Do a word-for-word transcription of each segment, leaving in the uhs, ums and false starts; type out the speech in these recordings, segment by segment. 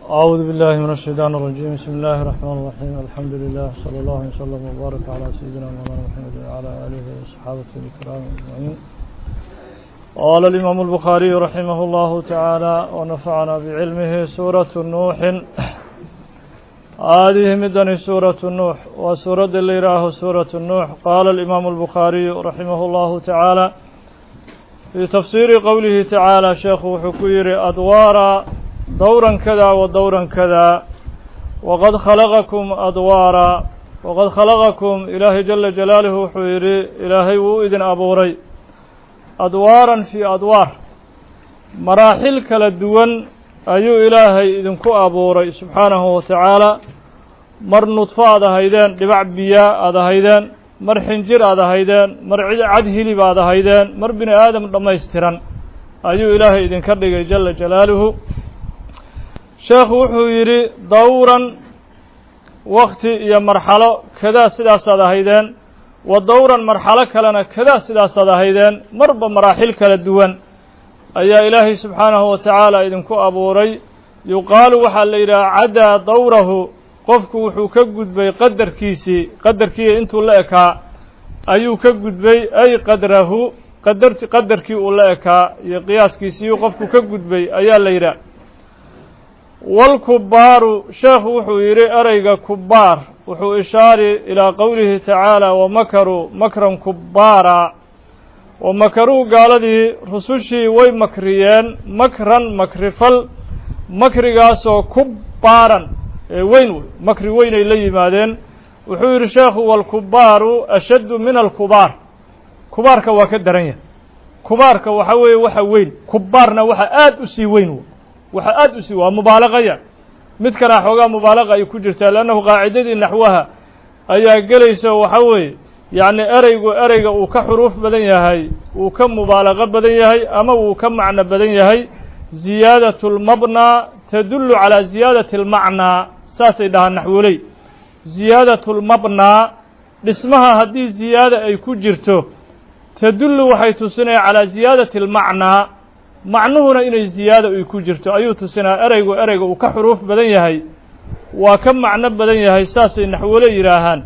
أعوذ بالله من الشيطان الرجيم. بسم الله الرحمن الرحيم. الحمد لله صلى الله عليه وسلم وبارك على سيدنا مولانا محمد وعلى آله وصحابته الكرام أجمعين. قال الإمام البخاري رحمه الله تعالى ونفعنا بعلمه سورة نوح. هذه مدن سورة نوح وسورة اللي راه سورة نوح. قال الإمام البخاري رحمه الله تعالى في تفسير قوله تعالى شيخ حكير أدوارا دورا كذا ودورا كذا وقد خلقكم أدوارا وقد خلقكم إلهي جل جلاله حيري إلهي وإذن أبوري أدوارا في أدوار مراحل كالدون أيو إلهي إذن كو أبوري سبحانه وتعالى مر نطفاء هذا هيدان لبع بياء هذا هيدان مر حنجر هذا هيدان مر عدهلي هذا هيدان مر بني آدم لما يسترن أيو إلهي إذن كردق جل جلاله. sheekhu wuxuu yidhi dowran wakti iyo marxalo kadaa sidaasaad ahaydeen wa dowran marxalo kalena kadaa sidaasaad ahaydeen marba maraaxil kala duwan ayaa ilaahay subxaanahu wa tacaala idinku abuuray. yuqaalu waxaa la yidhaha cadaa dowrahu qofku wuxuu ka gudbay qadarkiisii qadarkii intuu la ekaa ayuu ka gudbay ay qadrahu qadar qadarkii uu la ekaa iyo qiyaaskiisii qofku ka gudbay ayaa la yidhaha. والكبار شيخ وحو يري أريغا كبار وحو إشاري إلى قوله تعالى ومكروا مكرا كبارا ومكروا قال دي رسوشي وي مكريان مكرا مكرفل مكرقاسو كبارا وين مكري وين إلي مادين وحو يري شيخ والكبار أشد من الكبار كبارك وكدرين كبارك وحوي وحوين كبارنا وحا آد أسي وين waxa aad u sii waa mubaalaqaya mid kana xoogaa mubaalaqa ay ku jirtaa laanahu qaacidadii naxwaha ayaa gelaysa waxa weeye yacni ereygu ereyga uu ka xuruuf badan yahay uu ka mubaalaqo badan yahay ama uu ka macno badan yahay ziyaadatu lmabna tadullu calaa ziyaadati almacnaa saasay dhahaan naxwoley. ziyaadatu lmabnaa dhismaha haddii ziyaada ay ku jirto tadullu waxay tusinaya calaa ziyaadati almacnaa macnuhuna inay ziyaada ay ku jirto ayuu tusinaa. ereygu ereyga uu ka xuruuf badan yahay waa ka macno badan yahay saasay naxwole yidhaahaan.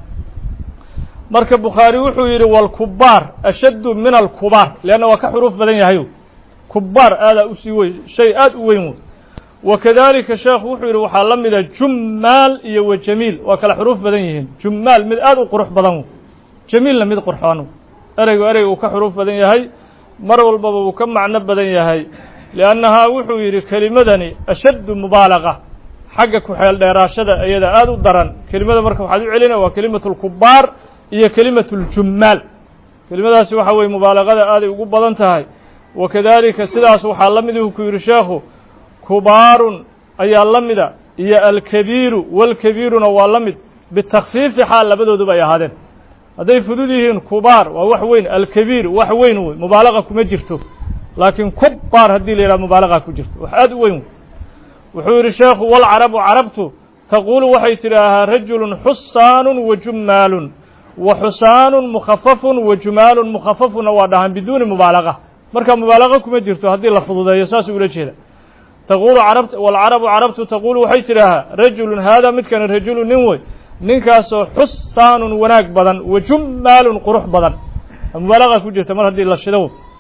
marka bukhaari wuxuu yidhi walkubaar ashaddu min alkubaar leanna waa ka xuruuf badan yahayo kubaar aadaa usii weyn shay aad u weyn wey. wakadalika sheekhu wuxuu yidhi waxaa la mida jummaal iyo wa jamiil waa kala xuruuf badan yihiin. jummaal mid aad u qurux badan wey jamiilna mid qurxoon. ereygu ereyga uu ka xuruuf badan yahay mar walbaba uu ka macno badan yahay liannahaa wuxuu yidhi kelimadani ashaddu mubaalaqa xagga ku-xeel dheeraashada iyada aada u daran. kelimada marka waxaad u celina waa kelimatu lkubaar iyo kelimatu ljummaal. kelimadaasi waxa weeye mubaalaqada aaday ugu badan tahay. wakadalika sidaas waxaa la mid ku yidhi sheekhu kubaarun ayaa la mida iyo alkabiiru walkabiiruna waa la mid bitakfiifi xaal labadooduba ay ahaadeen. hadday fudud yihiin kubaar waa wax weyn alkabiir wax weyn wey mubaalaqa kuma jirto laakiin kubaar haddii la yidhaha mubaalaqa ku jirto wax aad u weyn wey. wuxuu yidhi sheekhu walcarabu carabtu taquulu waxay tidhaahaa rajulun xusaanun wa jummaalun wa xusaanun mukhafafun wa jumaalun mukhafafuna waa dhahaan biduuni mubaalaqa marka mubaalaqa kuma jirto haddii la fududeeyo saasuu ula jeeda. taquulu carab walcarabu carabtu taquulu waxay tidhaahaa rajulun haadaa midkani rajulun nin wey ninkaasoo xusaanun wanaag badan wa jummaalun qurux badan mubaalaqa ku jirta mar haddii la shido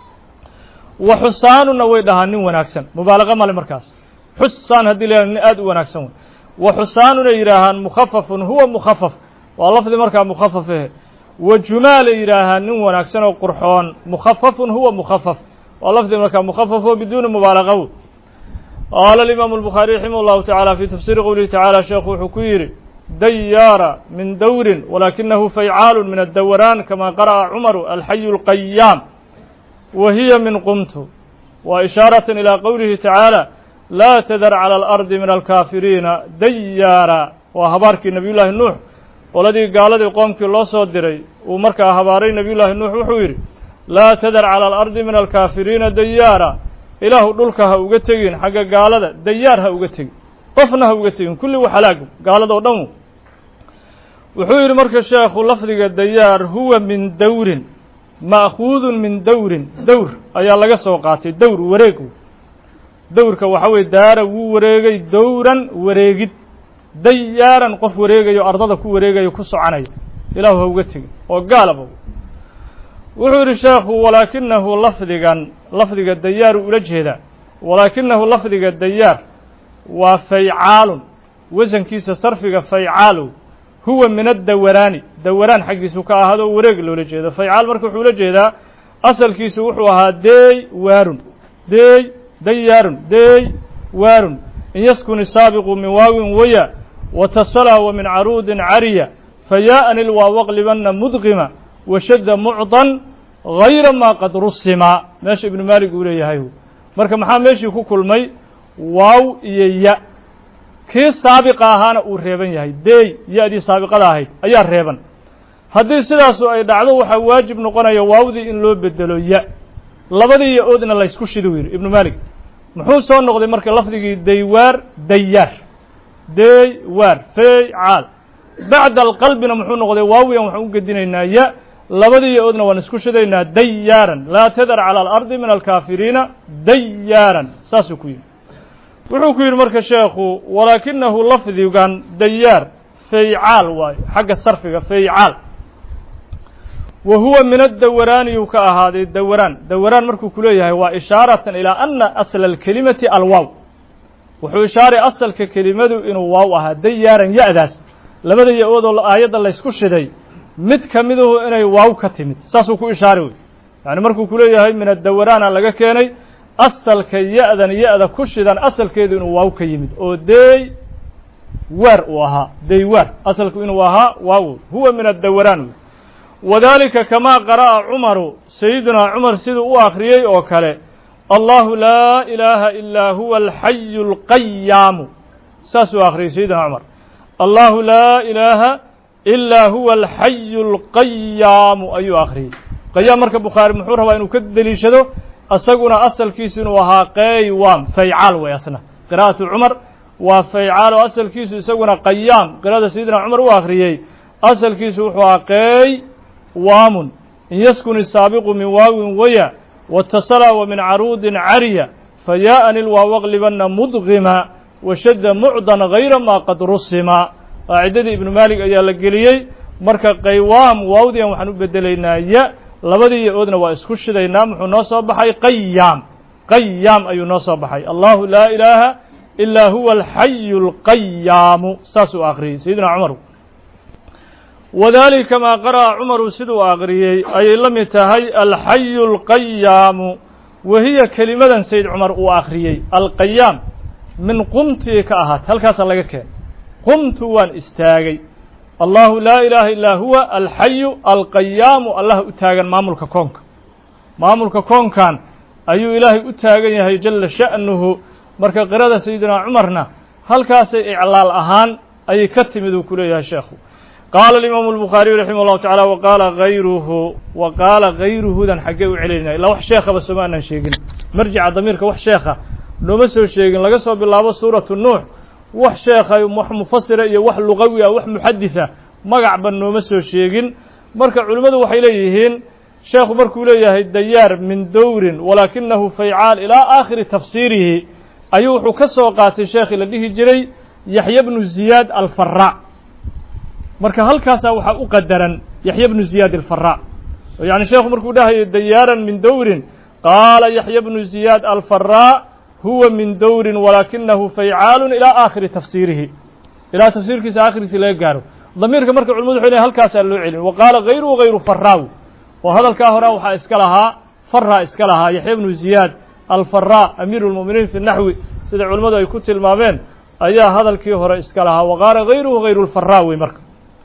wa xusaanunna way dhahaan nin wanaagsan mubaalaqa male markaas. xusaan haddii la yidhaha nin aad u wanaagsan wey. wa xusaanun ay yidhaahaan mukhafafun huwa mukhafaf waa lafdi markaa mukhafafahe. wa jumaal ay yidhaahaan nin wanaagsan oo qurxoon mukhafafun huwa mukhafaf waa lafdi markaa mukhafafo biduuni mubaalaqa wey. qaala alimaamu albukhaari raximah allahu tacaala fii tafsiiri qowlihi tacaala sheekhu wuxuu ku yidhi dayaara min dowrin walakinahu faycaalu min addawraan kama qara'a cumaru alxayu alqayaam wa hiya min qumtu wa ishaaratan ilaa qowlihi tacaala laa tadar cala alardi min alkaafiriina dayaara waa habaarkii nebiyullaahi nuux qoladii gaaladii qoomkii loo soo diray uu markaa habaaray nebiyullaahi nuux wuxuu yidhi laa tadar cala alardi min alkaafiriina dayaara ilaahu dhulka ha uga tegin xagga gaalada dayaar ha uga tegin qofna ha uga tegin kulli wa halaagu gaaladoo dhan wuxuu yidhi marka sheekhu lafdiga dayaar huwa min dowrin ma'khuudun min dowrin dowr ayaa laga soo qaatay dowr wareeg dowrka waxa weeye daara wuu wareegay dowran wareegid dayaaran qof wareegayo ardada ku wareegayo ku soconayo ilaahu ha uga tegin oo gaalaba wuxuu yidhi sheekhu walaakinahu lafdigan lafdiga dayaaru ula jeedaa walaakinahu lafdiga dayaar waa faycaalun wasankiisa sarfiga faycaalow huwa min addawaraani dawaraan xaggiisu ka ahaado wareeg loola jeedo faycaal marka wuxuu ula jeedaa asalkiisu wuxuu ahaa deey waarun deey dayaarun deey waarun in yaskun isaabiqu min waawin waya watasala wa min caruudin cariya fayaa'an ilwaawaqlibanna mudqima washadda mucdan hayra maa qad rusima meesha ibnu maalig uu leeyahay marka maxaa meeshii ku kulmay waaw iyo ya kii saabiqa ahaana uu reeban yahay deey ya-dii saabiqada ahayd ayaa reeban haddii sidaasu ay dhacdo waxaa waajib noqonaya waawdii in loo bedelo ya labadii ya-oodna laysku shidu yidhi ibnu maalig muxuu soo noqday marka lafdigii daywaar dayaar deywaar faycaal bacda alqalbina muxuu noqday waawiyan waxaan u gedinaynaa ya labadii ya-oodna waan isku shidaynaa dayaaran laa tadar cala alardi min alkaafiriina dayaaran saasuu ku yidhi wuxuu ku yidhi marka sheekhu walaakinahu lafdigan dayaar faycaal waayo xagga sarfiga faycaal wa huwa min addawaraaniyuu ka ahaaday dawaraan dawaraan markuu ku leeyahay waa ishaaratan ilaa ana asla alkelimati alwaaw wuxuu ishaaray asalka kelimadu inuu waaw ahaa dayaaran ya-daas labada ya-oodoo aayadda laysku shiday mid ka miduhu inay waaw ka timid saasuu ku ishaari wey yani markuu ku leeyahay min addawaraana laga keenay asalka ya-dan ya-da ku shidan asalkeedu inuu waaw ka yimid oo deey waar uu ahaa daywaar asalku inuu ahaa waaw huwa min addawaraan wey wadalika kamaa qara'a cumaru sayidunaa cumar siduu u akhriyey oo kale allahu laa ilaaha ilaa huwa alxayu alqayaamu saasuu akhriyey sayidunaa cumar allahu laa ilaaha ilaa huwa alxayu alqayaamu ayuu akhriyey qayaam marka bukhaari muxuu rabaa inuu ka deliishado asaguna asalkiisu inuu ahaa qaywaam faycaal way asna qira'atu cumar waa faycaal oo asalkiisu isaguna qayaam qira'ada sayidina cumar u akhriyey asalkiisu wuxuu ahaa qey waamun in yaskun isaabiqu min waawin waya watasala wa min caruudin cariya fayaa'an ilwaawaqlibanna mudqima washadda mucdan hayra maa qad rusima qaacidadii ibnu maalig ayaa la geliyey marka qaywaam waawdiyan waxaan u bedelaynaa ya labadii ya-oodna waa isku shidaynaa muxuu noo soo baxay qayaam qayaam ayuu noo soo baxay allahu laa ilaaha ilaa huwa alxayu alqayaamu saasuu akhriyey sayidina cumar wadalika maa qara'a cumaru siduu akhriyey ayay la mid tahay alxayu alqayaamu wahiya kelimadan sayid cumar uu akhriyey alqayaam min qumtii ka ahaatay halkaasaa laga keenay qumtu waan istaagay allahu laa ilaaha illaa huwa alxayu alqayaamu allah u taagan maamulka koonka maamulka koonkan ayuu ilaahay u taagan yahay jala sha'nuhu marka qirada sayidina cumarna halkaasay iclaal ahaan ayay ka timid uu ku leeyahay sheekhu qaala alimaamu albukhaariyu raximah allahu tacala wa qaala hayruhu wa qaala hayruhudan xaggee u celinaya ilaa wax sheekhaba sooma aanan sheegin marjica damiirka wax sheekha nooma soo sheegin laga soo bilaabo suuratu nuux wax sheekha wax mufasira iyo wax lugawi ah wax muxaditha magacba nooma soo sheegin marka culimmadu waxay leeyihiin sheekhu markuu leeyahay dayaar min dowrin walaakinahu faycaal ilaa aakhiri tafsiirihi ayuu wuxuu ka soo qaatay sheekhi la dhihi jiray yaxya bnu ziyaad alfaraa marka halkaasaa waxaa u qadaran yaxya bnu ziyaad alfaraa yani sheekhu markuu dhahayo dayaaran min dowrin qaala yaxya bnu ziyaad alfaraa huwa min dowrin walaakinahu faycaalun ilaa aakhiri tafsiirihi ilaa tafsiirkiisa aakhiriisi laga gaaro damiirka marka culimadu waxay leeyihin halkaasaa loo celin wa qaala hayruhu hayru faraaw oo hadalkaa horaa waxaa iska lahaa faraa iska lahaa yaxya bnu ziyaad alfaraa amiiru lmu'miniin fi naxwi sida culimmadu ay ku tilmaameen ayaa hadalkii hore iska lahaa wa qaala hayruhu hayru lfaraa wey marka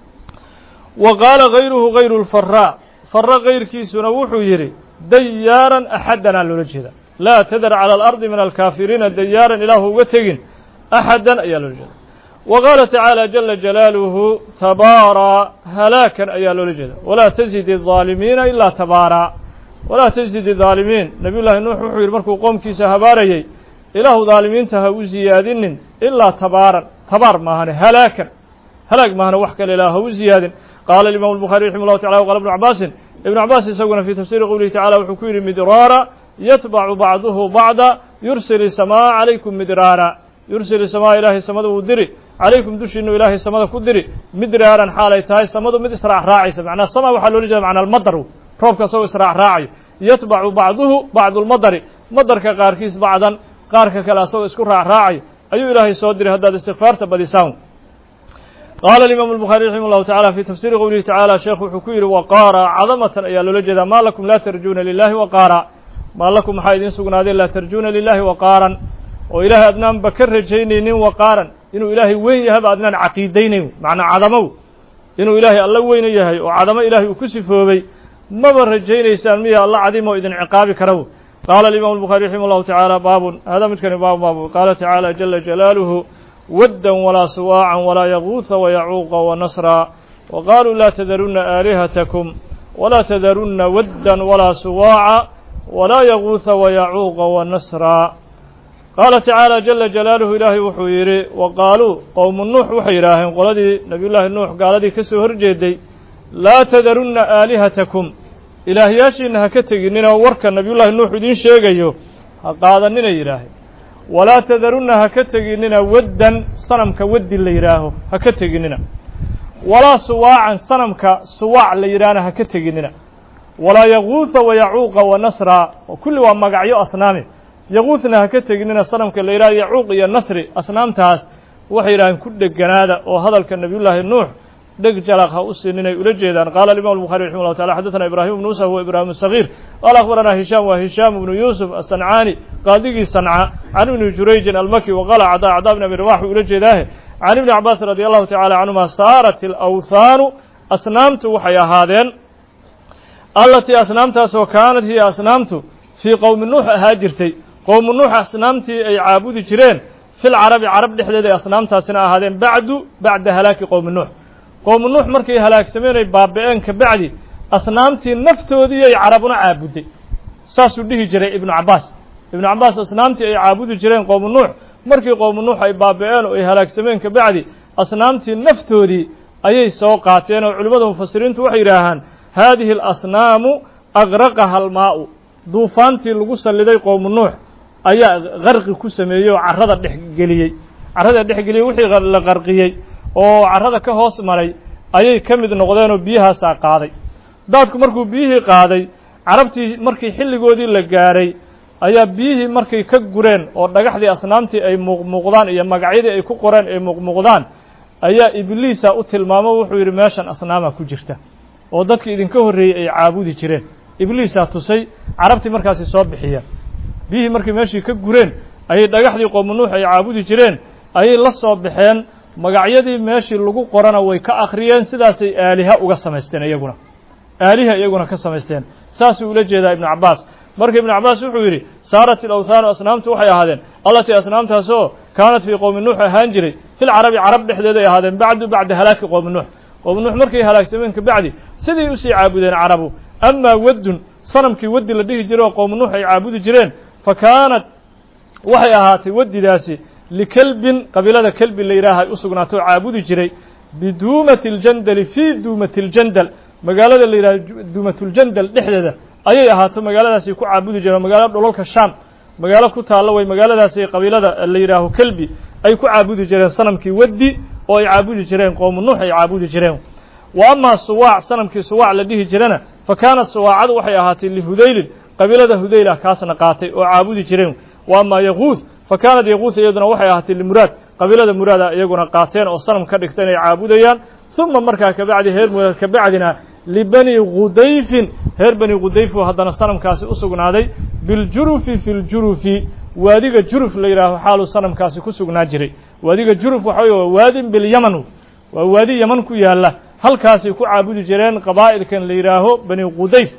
wa qaala hayruhu hayru lfaraa fara kayrkiisuna wuxuu yidhi dayaaran axadanaa loola jeeda laa tadar cala alardi min alkaafiriina dayaaran ilaahu uga tegin axadan ayaa loola jeeda wa qaala tacaala jala jalaaluhu tabaaraa halaakan ayaa loola jeeda walaa tazid الظaalimiina ilaa tabaaraa walaa tazid الظaalimiin nabiy llaahi nuux wuxuu yidhi markuu qoomkiisa habaarayey ilaahu dhaalimiinta ha u ziyaadinin ilaa tabaaran tabaar maahane halaakan halaag maahane wax kale ilaah ha u ziyaadin qaala imaamu الbukhari raximah llahu tacala waqala ibnu cabaasin ibnu cabaas isaguna fii tafsiiri qowlihi tacala wuxuu ku yidhi midraara يتبع بعضه بعضا يرسل السماء عليكم مدرارا يرسل السماء إلهي سمد ودري عليكم دوش إنه إلهي سمد كدري مدرارا حالي تاي سمد مد إسراع راعي معنى السماء وحلو لجا معنى المطر روبك سو إسراع راعي يتبع بعضه بعض المطر مطر كقاركيس بعضا قارك كلا سو إسكرع راعي أي إلهي صدري هذا الاستغفار تبدي ساون قال الإمام البخاري رحمه الله تعالى في تفسير قوله تعالى شيخ حكير وقارا عظمة يا لجدا ما لكم لا ترجون لله وقارا ما لكم حايدين سقنا لا ترجون لله وقارا وإله أدنان بكر جينين وقارا إنه إلهي وين يهب أدنان عقيدين معنى عظمه إنه إلهي الله وين يهي وعظم إلهي وكسفه بي ما برجين يسالمية الله عظيم وإذن عقاب كرو قال الإمام البخاري رحمه الله تعالى باب هذا متكن باب باب قال تعالى جل جلاله ودا ولا سواعا ولا يغوث ويعوق ونصرا وقالوا لا تذرن آلهتكم ولا تذرن ودا ولا سواعا ولا يغوث ويعوق ونصرا قال تعالى جل جلاله إلهي وحويري وقالوا قوم النوح وحيراهم قالوا نبي الله النوح قال دي كسوهر جيدي لا تذرن آلهتكم إلهياشي هكتغننا ورك النبي الله النوح دين شيغيو قادننا إلهي ولا تذرن هكتغننا ودا صنمك ود اللي يراهو هكتغننا ولا سواعا صنمك سواع اللي يرانا هكتغننا ولا يغوث ويعوق ونصرا وكل ما مقعيو أصنامه يغوثنا هكتغننا صنمك اللي يراه يعوق يا نصر أصنام تاس وحيران كل جناده وهذا النبي الله النوح دق جلقها أسنين يرجدان قال الإمام البخاري رحمه الله تعالى حدثنا إبراهيم بن موسى هو إبراهيم الصغير قال أخبرنا هشام وهشام بن يوسف الصنعاني قاضي صنعاء عن ابن جريج المكي وقال عطاء عطاء بن أبي رواح يرجداه عن ابن عباس رضي الله تعالى عنهما صارت الأوثان أصنامت وحيا هذين التي أصنامتها سو كانت هي أصنامت في قوم نوح هاجرتي قوم نوح أصنامتي أي عابود جيرين في العرب عرب دحدي أصنامتها سنة هذين بعد بعد هلاك قوم نوح قوم نوح markay halaagsameenay baabeen ka bacdi asnaamtii naftoodii ay carabuna caabuday saas uu dhihi jiray ibn Abbas ibn Abbas asnaamtii ay caabudi jireen qowm nuux markii qowm nuux ay baabeen oo ay halaagsameen ka bacdi asnaamtii naftoodii ayay soo qaateen oo culimada mufassiriintu waxay yiraahdaan hadhihi al-asnaamu agraqaha al-maa'u duufaantii lagu saliday qowm nuux ayaa qarqi ku sameeyay oo carrada dhex galiyay carrada dhex galiyay wixii la qarqiyay oo carrada ka hoos maray ayay ka mid noqdeen oo biyahaas qaaday daadku markuu biyihii qaaday carabtii markii xilligoodii la gaaray ayaa biyihii markay ka gureen oo dhagaxdii asnaamtii ay muuqmuuqdaan iyo magacyadii ay ku qoreen ay muuqmuuqdaan ayaa ibliisa u tilmaamo wuxuu yiri meeshan asnaama ku jirta oo dadkii idinka horeeyay ay caabudi jireen ibliisa tusay carabtii markaas soo bixiyeen biyihii markii meeshii ka gureen ayay dhagaxdii qowm nuux ay caabudi jireen ayay la soo baxeen magacyadii meeshii lagu qorana way ka akhriyeen sidaasay aaliha uga samaysteen iyaguna aaliha iyaguna ka samaysteen saas uu la jeedaa ibn Abbas marka ibn Abbas wuxuu yiri saarat al-awthan asnaamtu waxay ahaadeen allati asnaamtaasoo kaanat fi qowm nuux ahaan jiray fil arabi arab dhexdeeda ay ahaadeen bacdu bacda halaaki qowm nuux qowm nuux markay halaagsameen ka bacdi sidii u sii caabudeen arabu amma wadun sanamkii wadi la dhihi jiray qowm nuux ay caabudi jireen fa kaanat waxay ahaatay wadidaasi لكلب قبيلة كلب اللي يراها أسقناته عابود جري بدومة الجندل في دومة الجندل مقالة اللي يراها دومة الجندل لحدة أي أهاتو مقالة سي كو عابود جري مقالة دولك الشام مقالة كوتا الله ومقالة سي قبيلة اللي يراها كلبي أي كو عابود جري صنم كي ودي أو عابود جري قوم النوح عابود جري وأما الصواع صنم كي صواع لديه جرينا فكانت صواع وحي أهاتي لهذيل قبيلة هذيلة كاسنا قاتي وعابود جري وأما يغوث فكانت يغوث يدنا وحي أهتي المراد قبيلة مراد يقولون قاتين أو صنم كدكتين عابوديان ثم مركا كبعد هير كبعدنا لبني غديف هير بني غديف وهذا الصنم كاسي أسقنا هذي بالجرف في الجرف واديك الجرف اللي يراه حاله صنم كاسي كسقنا جري واديك الجرف وحي واد باليمن ووادي يمن كويا الله هل كاسي كو عابود جيران قبائل كان اللي يراه بني غديف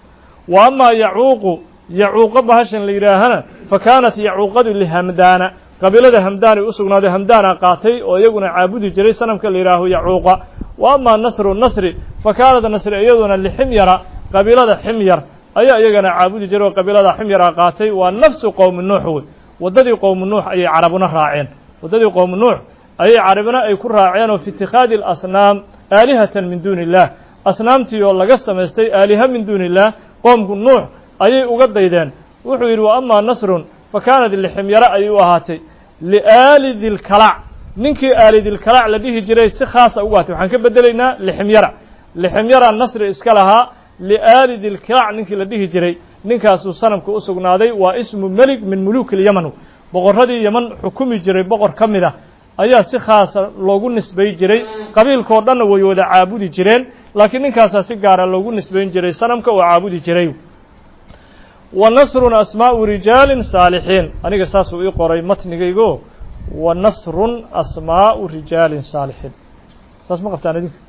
وأما يعوق يعوق بهشن اللي يراهنا فكانت يعوقد لهمدان قبيلة همدان أسقنا ده همدان قاتي ويقولون عابد جري سنم كاللي يراه يعوق وأما النصر النصر فكانت النصر أيضا لحميرة قبيلة حمير أي يقولون عابد جري وقبيلة حمير قاتي والنفس قوم النوح وددي قوم النوح أي عربنا راعين وددي قوم النوح أي عربنا أي كل راعين في اتخاذ الأصنام آلهة من دون الله أصنامتي والله قسم يستي آلهة من دون الله قوم النوح ayay uga daydeen wuxuu yidhi wa amaa nasrun fa kaanad liximyara ayay u ahaatay liaali dilkalac ninkii aali dilkalac la dhihi jiray si khaasa ugu ahatay waxaan ka bedelaynaa liximyara liximyara nasri iska lahaa liaali dilkalac ninkii la dhihi jiray ninkaasuu sanamka u sugnaaday waa ismu melig min muluuk ilyaman boqorradii yaman xukumi jiray boqor ka mid ah ayaa si khaasa loogu nisbay jiray qabiilkoo dhanna way wada caabudi jireen laakiin ninkaasaa si gaara loogu nisbayn jiray sanamka oo caabudi jiray wa nasrun asmaa'u rijaalin saalixiin aniga saasuu ii qoray matnigaygo wa nasrun asmaa'u rijaalin saalixiin saas ma qabtaan idinka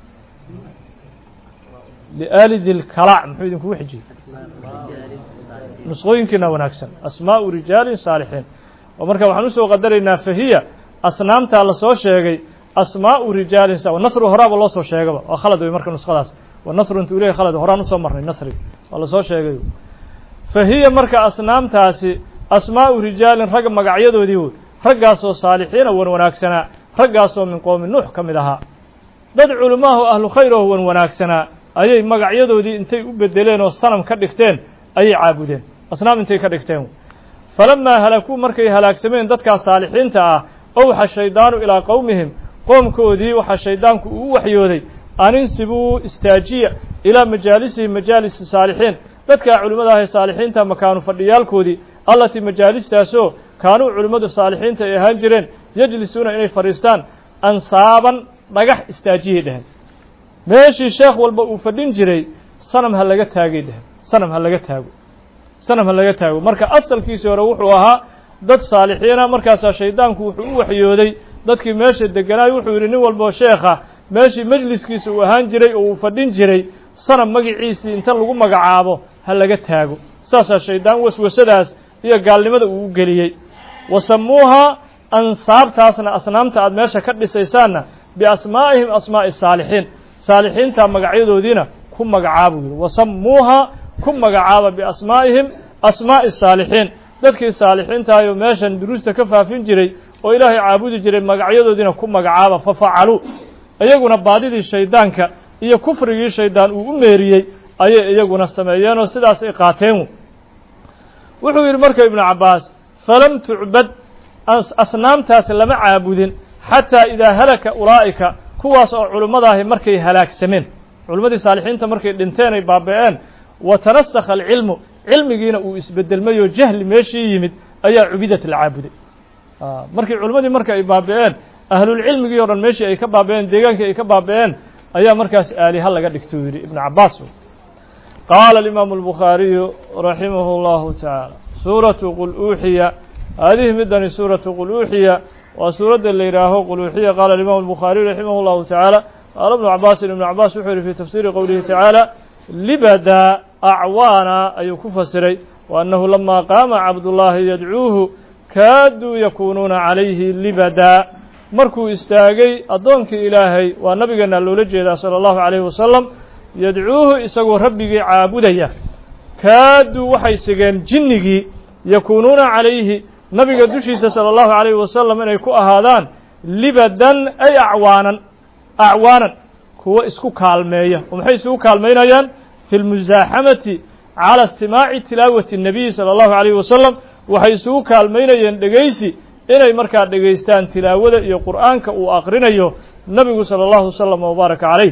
liaali dilkalac muxuu idinkugu xijiyey nusqooyinkiina wanaagsan asmaa'u rijaalin saalixiin oo marka waxaan usoo qadaraynaa fahiya asnaamtaa lasoo sheegay asmaa'u rijaalin nasru horaaba loo soo sheegaba waa khalad wey marka nusqadaas wa nasru intuu leeyahy khalad horaan usoo marnay nasri waa lasoo sheegay fahiya marka asnaamtaasi asmaa'u rijaalin ragga magacyadoodii wey raggaasoo saalixiina wan wanaagsanaa raggaasoo min qowmi nuux ka mid ahaa dad culimaahu ahlu khayr oo wan wanaagsanaa ayay magacyadoodii intay u bedeleen oo sanam ka dhigteen ayay caabudeen asnaam intay ka dhigteen falamaa halakuu markay halaagsameen dadkaas saalixiinta ah owxa shaydaanu ilaa qowmihim qoomkoodii waxaa shaydaanku uu u waxyooday aninsibuu istaajiya ilaa majaalisihim majaalisi saalixiin dadkaa culimmada ah ee saalixiinta makaanu fadhiyaalkoodii allatii majaalistaasoo kaanuu culimmadu saalixiinta ay ahaan jireen yajlisuuna inay fadhiistaan ansaaban dhagax istaajiyay dheheen meeshii sheekh walba uu fadhin jiray sanam ha laga taagay dheheen sanam ha laga taago sanam ha laga taago marka asalkiisii hore wuxuu ahaa dad saalixiina markaasaa shaydaanku wuxuu u waxyooday dadkii meesha degganaay wuxuu yidhi nin walboo sheekha meeshii majliskiisa uu ahaan jiray oo uu fadhin jiray sanam magaciisii inta lagu magacaabo ha laga taago saasaa shaydaan waswasadaas iyo gaalnimada uu u geliyey wasamuuhaa ansaabtaasna asnaamta aad meesha ka dhisaysaanna biasmaa'ihim asmaa'i saalixiin saalixiinta magacyadoodiina ku magacaaba yidhi wasamuuhaa ku magacaaba biasmaa'ihim asmaa'i saalixiin dadkii saalixiintaayoo meeshan duruusta ka faafin jiray oo ilaahay caabudi jiray magacyadoodiina ku magacaaba fa facaluu iyaguna baadidii shaydaanka iyo kufrigii shaydaan uu u meeriyey ayay iyaguna sameeyeenoo sidaas ay qaateen wuxuu yidhi marka ibnu cabbaas falam tucbad asnaamtaas lama caabudin xataa idaa halaka ulaa'ika kuwaas oo culimmadaahi markay halaagsameen culimmadii saalixiinta markay dhinteen ay baaba'een wa tanasakha alcilmu cilmigiina uu isbedelmayoo jahli meeshii yimid ayaa cubidat la caabuday markii culimmadii marka ay baaba'een ahlulcilmigii o dhan meeshii ay ka baaba'een deegaankii ay ka baaba'een ayaa markaas aaliha laga dhigtuu yidhi ibnu cabbaas qaala alimaamu albukhaariyu raximahu allahu tacaala suuratu qul uuxiya haadihi midani suuratu qul uuxiya waa suuradda la yidhaaho qul uuxiya qaala alimaamu albukhaariyu raximah llahu tacaala qaala ibnu cabaasin ibnu cabbaas wuxuu yidhi fii tafsiiri qowlihi tacaala libada acwaana ayuu ku fasiray wa annahu lamaa qaama cabdullaahi yadcuuhu kaaduu yakuunuuna calayhi libada markuu istaagay addoonkii ilaahay waa nabigeena loola jeedaa sala allahu calayhi wasalam yadcuuhu isagoo rabbigii caabudaya kaaduu waxay sigeen jinnigii yakuunuuna calayhi nabiga dushiisa sala allahu calayhi wasalam inay ku ahaadaan libadan ay acwaanan acwaanan kuwo isku kaalmeeya oo maxay isugu kaalmaynayaan fi lmusaaxamati cala istimaaci tilaawati الnabiyi salى اllahu عalayh wasalam waxay isugu kaalmaynayeen dhegaysi inay markaa dhegaystaan tilaawada iyo qur'aanka uu aqrinayo nabigu salى اllahu wasalam wbaaraka calayh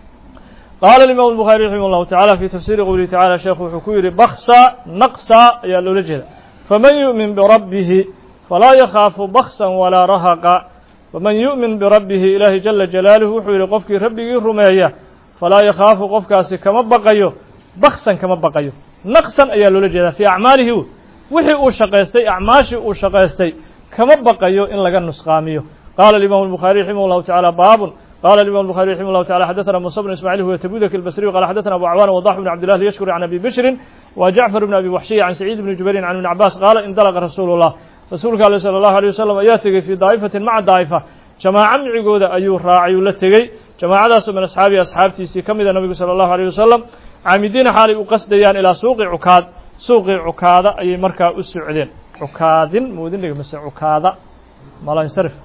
qaala imam الbukhaari raximah اllahu tacala fi tafsiri qowlihi tacala sheekhu wuxuu ku yidhi baksa naqsa ayaa loola jeeda faman yu'min birabbihi falaa yakhaafu baksan walaa rahaqa faman yu'min birabbihi ilaahi jala jalaaluhu wuxuu yidhi qofkii rabbigii rumeeya falaa yakhaafu qofkaasi kama baqayo baksan kama baqayo naqsan ayaa loola jeedaa fii acmaalihi wixii uu shaqaystay acmaashii uu shaqaystay kama baqayo in laga nusqaamiyo qaala alimaamu الbukhaari raximah اllahu taعala baabun qala alimam الbukhaari raximah اllahu tacala xadaثana musa bn ismaعil huwa tabudaki اlbasriyu qala xadaثana abu acwan wadax bn cabdillah liyashkuri can abi bishrin wa jacfar bn abi waxshiya can saciid bni jubairin can ibni cabaas qaala indalaqa rasuulu اllah rasuulka aleh salى اllahu alيه wasalam ayaa tegey fii daa'ifatin maca daa'ifa jamaaco micigooda ayuu raacay uu la tegey jamaacadaasoo min asxaabihi asxaabtiisii ka mida nabigu salى اllahu alيه wasalam caamidiina xaalay u qasdayaan ilaa suuqi cukaad suuqii cukaada ayay markaa u socdeen cukaadin muudindhiga mase cukaada malansarif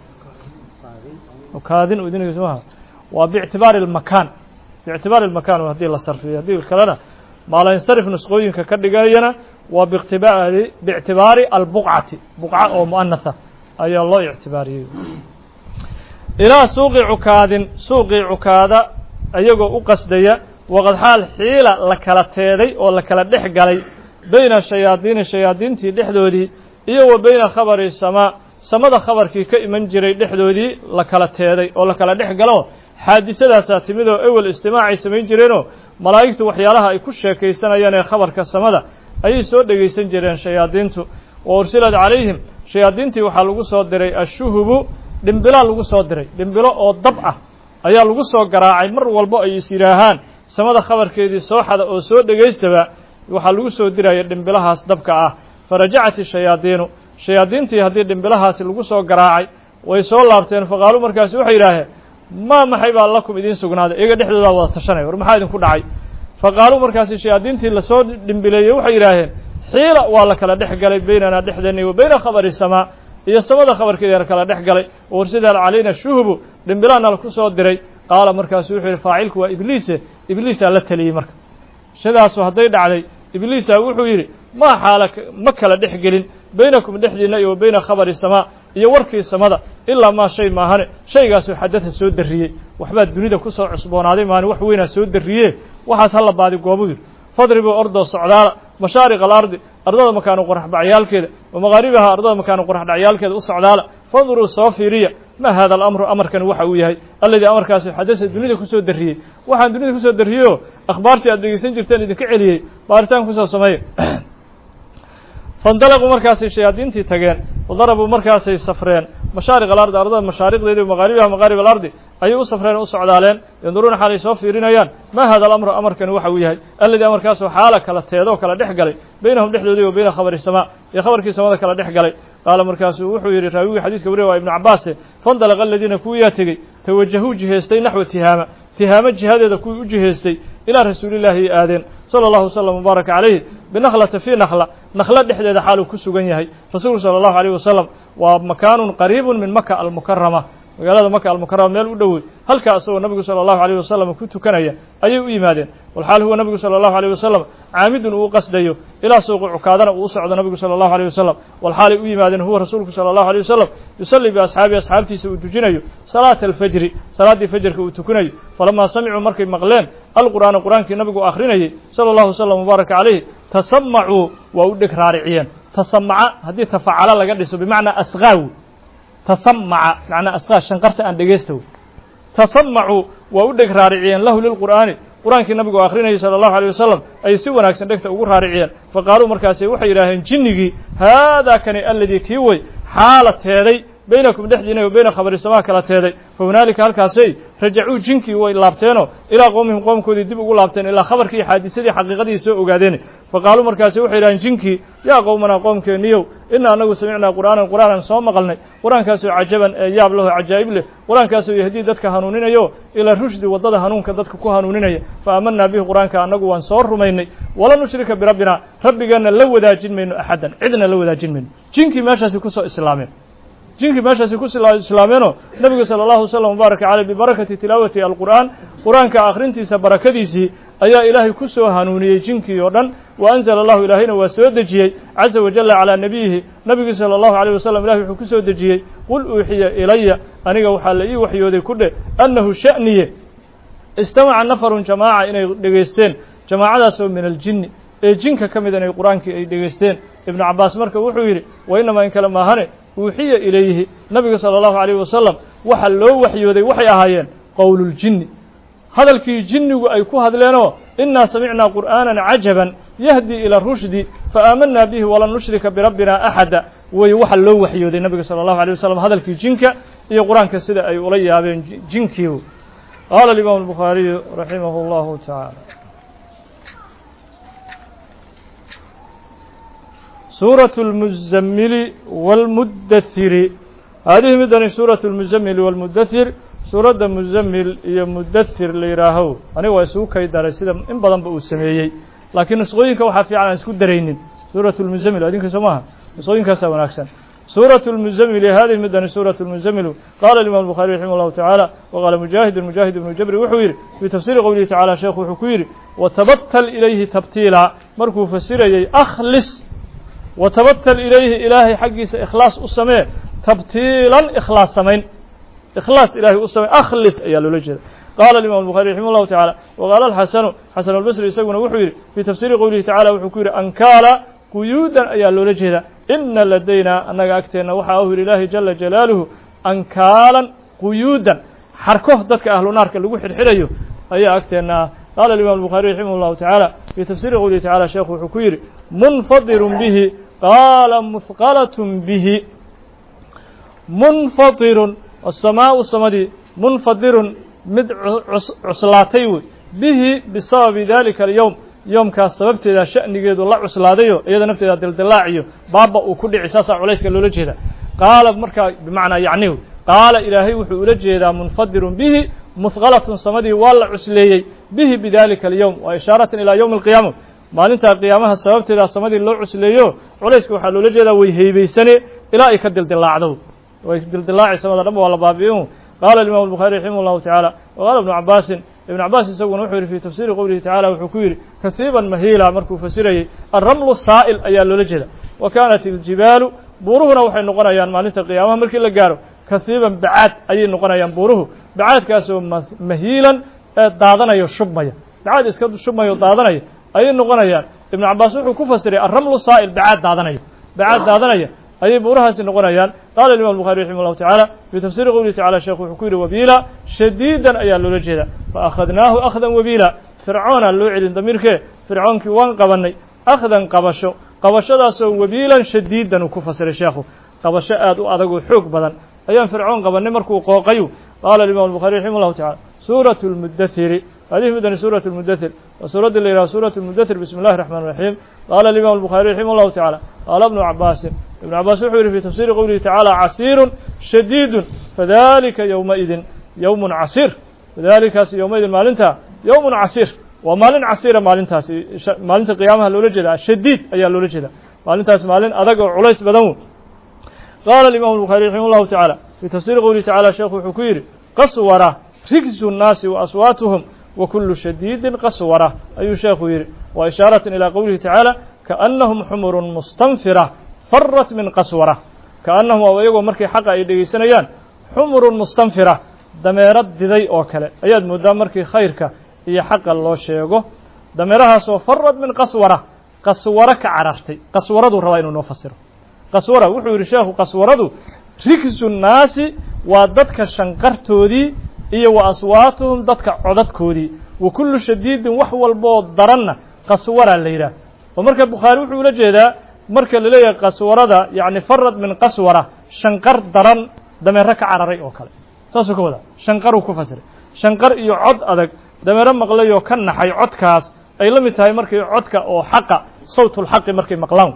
cukaadin udinhiga somaha waa biictibaari اlmakaan biictibaari اlmakaan haddii la sarfiyo haddii kalena ما لا ينصرف نسقوين ككدغاينا وباعتبار باعتبار البقعة بقعة أو مؤنثة أي الله اعتباريه إلى سوق عكاد سوق عكاد أيغو أقصديا وقد حال حيلة لكلا تيدي أو لكلا دحغلي بين الشياطين الشياطين تي دحدودي iyo وبين خبر السماء samada khabarkii ka iman jiray dhexdoodii la kala teeday oo la kala dhex galo xaadisadaas timidoo awal istimaaci sameyn jireenoo malaa'igtu waxyaalaha ay ku sheekaysanayaan ee khabarka samada ayay soo dhageysan jireen shayaadiintu oo ursilad calayhim shayaadiintii waxaa lagu soo diray ashuhubu dhimbila lagu soo diray dhimbilo oo dab ah ayaa lagu soo garaacay mar walba ay isiraahaan samada khabarkeedii soo xada oo soo dhageystaba waxaa lagu soo diraya dhimbilahaas dabka ah farajacat shayaadiinu shayaadiintii haddii dhimbilahaasi lagu soo garaacay way soo laabteen faqaalu markaasi waxay yidhaaheen maa maxay baa lakum idiin sugnaaday iyaga dhexdoodaa wada tashanaya war maxaa idinku dhacay faqaaluu markaasi shayaadiintii lasoo dhimbileeyey waxay yidhaaheen xiila waa la kala dhex galay baynanaa dhexdeennii wa bayna khabari samaa iyo samada khabarkeeda la kala dhex galay warsidaal calayna shuhubu dhimbilaana laku soo diray qaala markaasu wuxuu yidhi faacilku waa ibliise ibliisaa la teliyey marka sidaasu hadday dhacday ibliisa wuxuu yidhi maa xaala ma kala dhex gelin baynakum dhexdiina iyo bayna khabari samaa iyo warkii samada ilaa maa shay maahane shaygaasoo xadada soo darriyey waxbaa dunida ku soo cusboonaaday maani wax weynaa soo darriye waxaas hala baadi goobu yidhi fadribuu ordoo socdaala mashaariq alardi ardada makaanu qoraxbacyaalkeeda wa maqaaribaha ardada makaanu qoraxdhacyaalkeeda u socdaala fanduruu soo fiiriya ma hada alamru amarkani waxa uu yahay alladii amarkaasi xadasa dunida kusoo darriyey waxaan dunida kusoo darriyeyoo akhbaartii aad dhegeysan jirteen idinka celiyey baaritaan kusoo sameeya فانطلقوا مركاسي شياطين تغين وضربوا مركاسي سفرين مشارق الارض ارض مشارق دي ومغاربها مغارب الارض ايو سفرين او سودالين ينظرون حالي سو فيرينيان ما هذا الامر امر كان waxa uu yahay alladii amarkaas xaala kala teedo kala dhex galay baynahum dhexdoodii iyo bayna khabar samaa iyo khabarkii samada kala dhex galay qaal markaas wuxuu yiri raawiga xadiiska wariyo ibn Abbas fandalaqa alladina kuwiya tagay tawajahu jihaystay naxwa tihaama tihaama jihadeeda ku u jihaystay ila rasuulillahi aadeen sallallahu alayhi wasallam mubarak alayhi binakhlata fi nakhla nakhla dhexdeeda xaal ku sugan yahay rasuulku sallallahu alayhi wasallam waa makaanun qariibun min makkah al-mukarrama magaalada makkah al-mukarrama meel u dhow halka asoo nabigu sallallahu alayhi wasallam ku tukanaya ayay u yimaadeen wal xaal huwa nabigu sallallahu alayhi wasallam caamidun uu qasdayo ila suuq ukaadana uu socdo nabigu sallallahu alayhi wasallam wal xaal u yimaadeen huwa rasuulku sallallahu alayhi wasallam yusalli bi ashaabi ashaabtiisa uu tujinayo salaat al-fajr salaadi fajrka uu tukanayo falama sami'u markay maqleen al-qur'aan qur'aankii nabigu akhrinayay sallallahu alayhi wasallam mubarak alayhi tasammu wa udhig raariciyeen tasammaca hadii tafacala laga dhiso bimaana asqaaw tasammaca macna asqaa shanqarta aan dhageysto tasammu wa udhig raariciyeen lahu lil qur'aani qur'aankii nabigu akhrinayay sallallahu alayhi wasallam ay si wanaagsan dhagta ugu raariciyeen faqaalu markaas waxay yiraahdeen jinnigi hada kani alladii kii way xaalateeday بينكم دحدينا وبين خبر السماء كلا تيدي فهنالك halkaasay rajacuu jinkii way laabteeno ila qoomihim qoomkoodii dib ugu laabteen ila khabarkii xadiisadii xaqiiqadii soo ogaadeen faqaalu markaas waxay yiraahdeen jinkii yaa qoomana qoomkeeniyow in anagu samicnaa quraanan quraanan soo maqalnay quraankaas oo cajaban yaab lahu ajaayib leh quraankaas oo yahdii dadka hanuuninayo ila rushdi wadada hanuunka dadka ku hanuuninaya fa amanna bihi quraanka anagu waan soo rumaynay wala nushrika bi rabbina rabbigana la wadaajin mayno ahadan cidna la wadaajin mayno jinkii meeshaas ku soo islaameen jinkii meeshaasi ku islaameeno nabiga sallallahu alayhi wasallam mubarak alayhi bi barakati tilawati al-qur'an quraanka akhrintiisa barakadiisi ayaa ilaahay ku soo hanuuniyay jinkii oo dhan wa anzala Allahu ilaahina waa soo dejiyay azza wa jalla ala nabiyihi nabiga sallallahu alayhi wasallam ilaahay wuxuu ku soo dejiyay qul uuhiya ilayya aniga waxa la ii waxyooday ku dhe annahu sha'niye istama'a nafarun jamaa'a inay dhageysteen jamaacadaas oo min al-jinn ee jinka kamid ah quraankii ay dhageysteen ibn Abbas marka wuxuu yiri wa inama in kala maahane وحي إليه نبي صلى الله عليه وسلم وحلو وحيودي وحي أهايين قول الجن هذا الكي جن وأيكو هذا لنا إنا سمعنا قرآنا عجبا يهدي إلى الرشد فآمنا به ولن نشرك بربنا أحدا ويوحلو وحيودي نبي صلى الله عليه وسلم هذا الكي جنك يا قرآن كسيدة أي أولي بين جنكيو قال الإمام البخاري رحمه الله تعالى سورة المزمل والمدثر هذه مدن سورة المزمل والمدثر سورة المزمل هي مدثر ليراهو أنا واسوك يدار سيدا إن بدن بأسميه لكن سقوين كوحى في على سكود درينين سورة المزمل هذه كسمها سقوين كسبنا أحسن سورة المزمل هذه مدن سورة المزمل قال الإمام البخاري رحمه الله تعالى وقال مجاهد المجاهد بن جبر وحوير في تفسير قوله تعالى شيخ وحكوير وتبتل إليه تبتيلا مركو فسيري أخلص وتبتل إليه إلهي حقيس إخلاص أسمه تبتيلا إخلاص سمين إخلاص إلهي أسمه أخلص أيها الولجة قال الإمام البخاري رحمه الله تعالى وقال الحسن حسن البصري يسوون وحوير في تفسير قوله تعالى وحكوير أنكالا قيودا أيها الولجة إن لدينا أنك أكتنا وحاوه لله جل جلاله أنكالا قيودا حركه ذاتك أهل النار كاللقو حرحريه أي أكتنا قال الإمام البخاري رحمه الله تعالى في تفسير قوله تعالى شيخ حكوير منفضر به قال مثقلة به منفطر السماء السمدي منفطر مد عسلاتي به بسبب ذلك اليوم يوم كاس سببت إذا شأن جد الله عسلاتيه إذا نفت إذا دلدلاعيه بابا وكل عساسة عليك اللي جهده قال مركا بمعنى يعنيه قال إلهي وحول جهده منفطر به مثقلة سمدي والعسلي به بذلك اليوم وإشارة إلى يوم القيامة ما أنت قيامها سببت إذا سمدي الله عسليه عليك وحول جهده ويهيبي سنة إلى يكدل دلاعه ويكدل دلاعي سمد ربه ولا بابيهم قال الإمام البخاري رحمه الله تعالى وقال ابن عباس ابن عباس يسوون وحوري في تفسير قوله تعالى وحكوير كثيبا مهيلا مركو فسيري الرمل الصائل أيال لجهده وكانت الجبال بورهنا وحي نقنيان مالنتا قيامها مركي لقارو كثيبا بعاد أي نقنيان بوره بعاد كاسو مهيلا دادنا يشبميا بعاد اسكاد الشبميا دادنا أي نقنيان ابن عباس وحكو فسيري الرمل الصائل بعاد دادنا بعاد دادنا أي بورها سنقنيان قال الإمام البخاري رحمه الله تعالى في تفسير قوله تعالى شيخ حكوير وبيلا شديدا أيال لجهده فأخذناه أخذا وبيلا فرعون اللوعي ضميرك فرعون كوان قبني أخذا قبشو قبشو داسو وبيلا شديدا وكفسر الشيخ قبشو آدو أدقو حوق بدن أيام فرعون قبني مركو قوقيو قال الإمام البخاري رحمه الله تعالى سورة المدثر هذه مدن سورة المدثر وسورة اللي سورة المدثر بسم الله الرحمن الرحيم قال الإمام البخاري رحمه الله تعالى قال ابن عباس ابن عباس وحور في تفسير قوله تعالى عسير شديد فذلك يومئذ يوم عسير فذلك يومئذ مالنتها يوم عسير ومالن عسير مالنتها مالنت قيامها لولجدا شديد أي لولجدا مالنتها مالن أدق عليس بدو قال الإمام البخاري رحمه الله تعالى في تفسير قوله تعالى شيخ حكير قسورة ركز الناس وأصواتهم وكل شديد قسورة أي شيخ يري وإشارة إلى قوله تعالى كأنهم حمر مستنفرة فرت من قسورة كأنهم ويقول مركي حقا يدقي سنيان حمر مستنفرة دميرات ديدي أوكله أياد مدام مركي خيرك هي حقا الله شيقه دميرها سو فرت من قسورة قسورة كعرفتي قسورة دو رواين نفسره قسورة وحور الشيخ قسورة دو ركز الناس وددك شنقرتودي إيه وأصواتهم ددك عددكودي وكل شديد وحول بود درنا قسورة الليلة ومركب بخاري وحول جيدا marka la leeyahay qaswarada yaani farad min qaswara shanqar daran dameero ka cararay oo kale saasoo ka wada shanqar uu ku fasiray shanqar iyo cod adag dameero maqlayo ka naxay codkaas ay la mid tahay markii codka oo xaqa sawtul xaqi markii maqlaan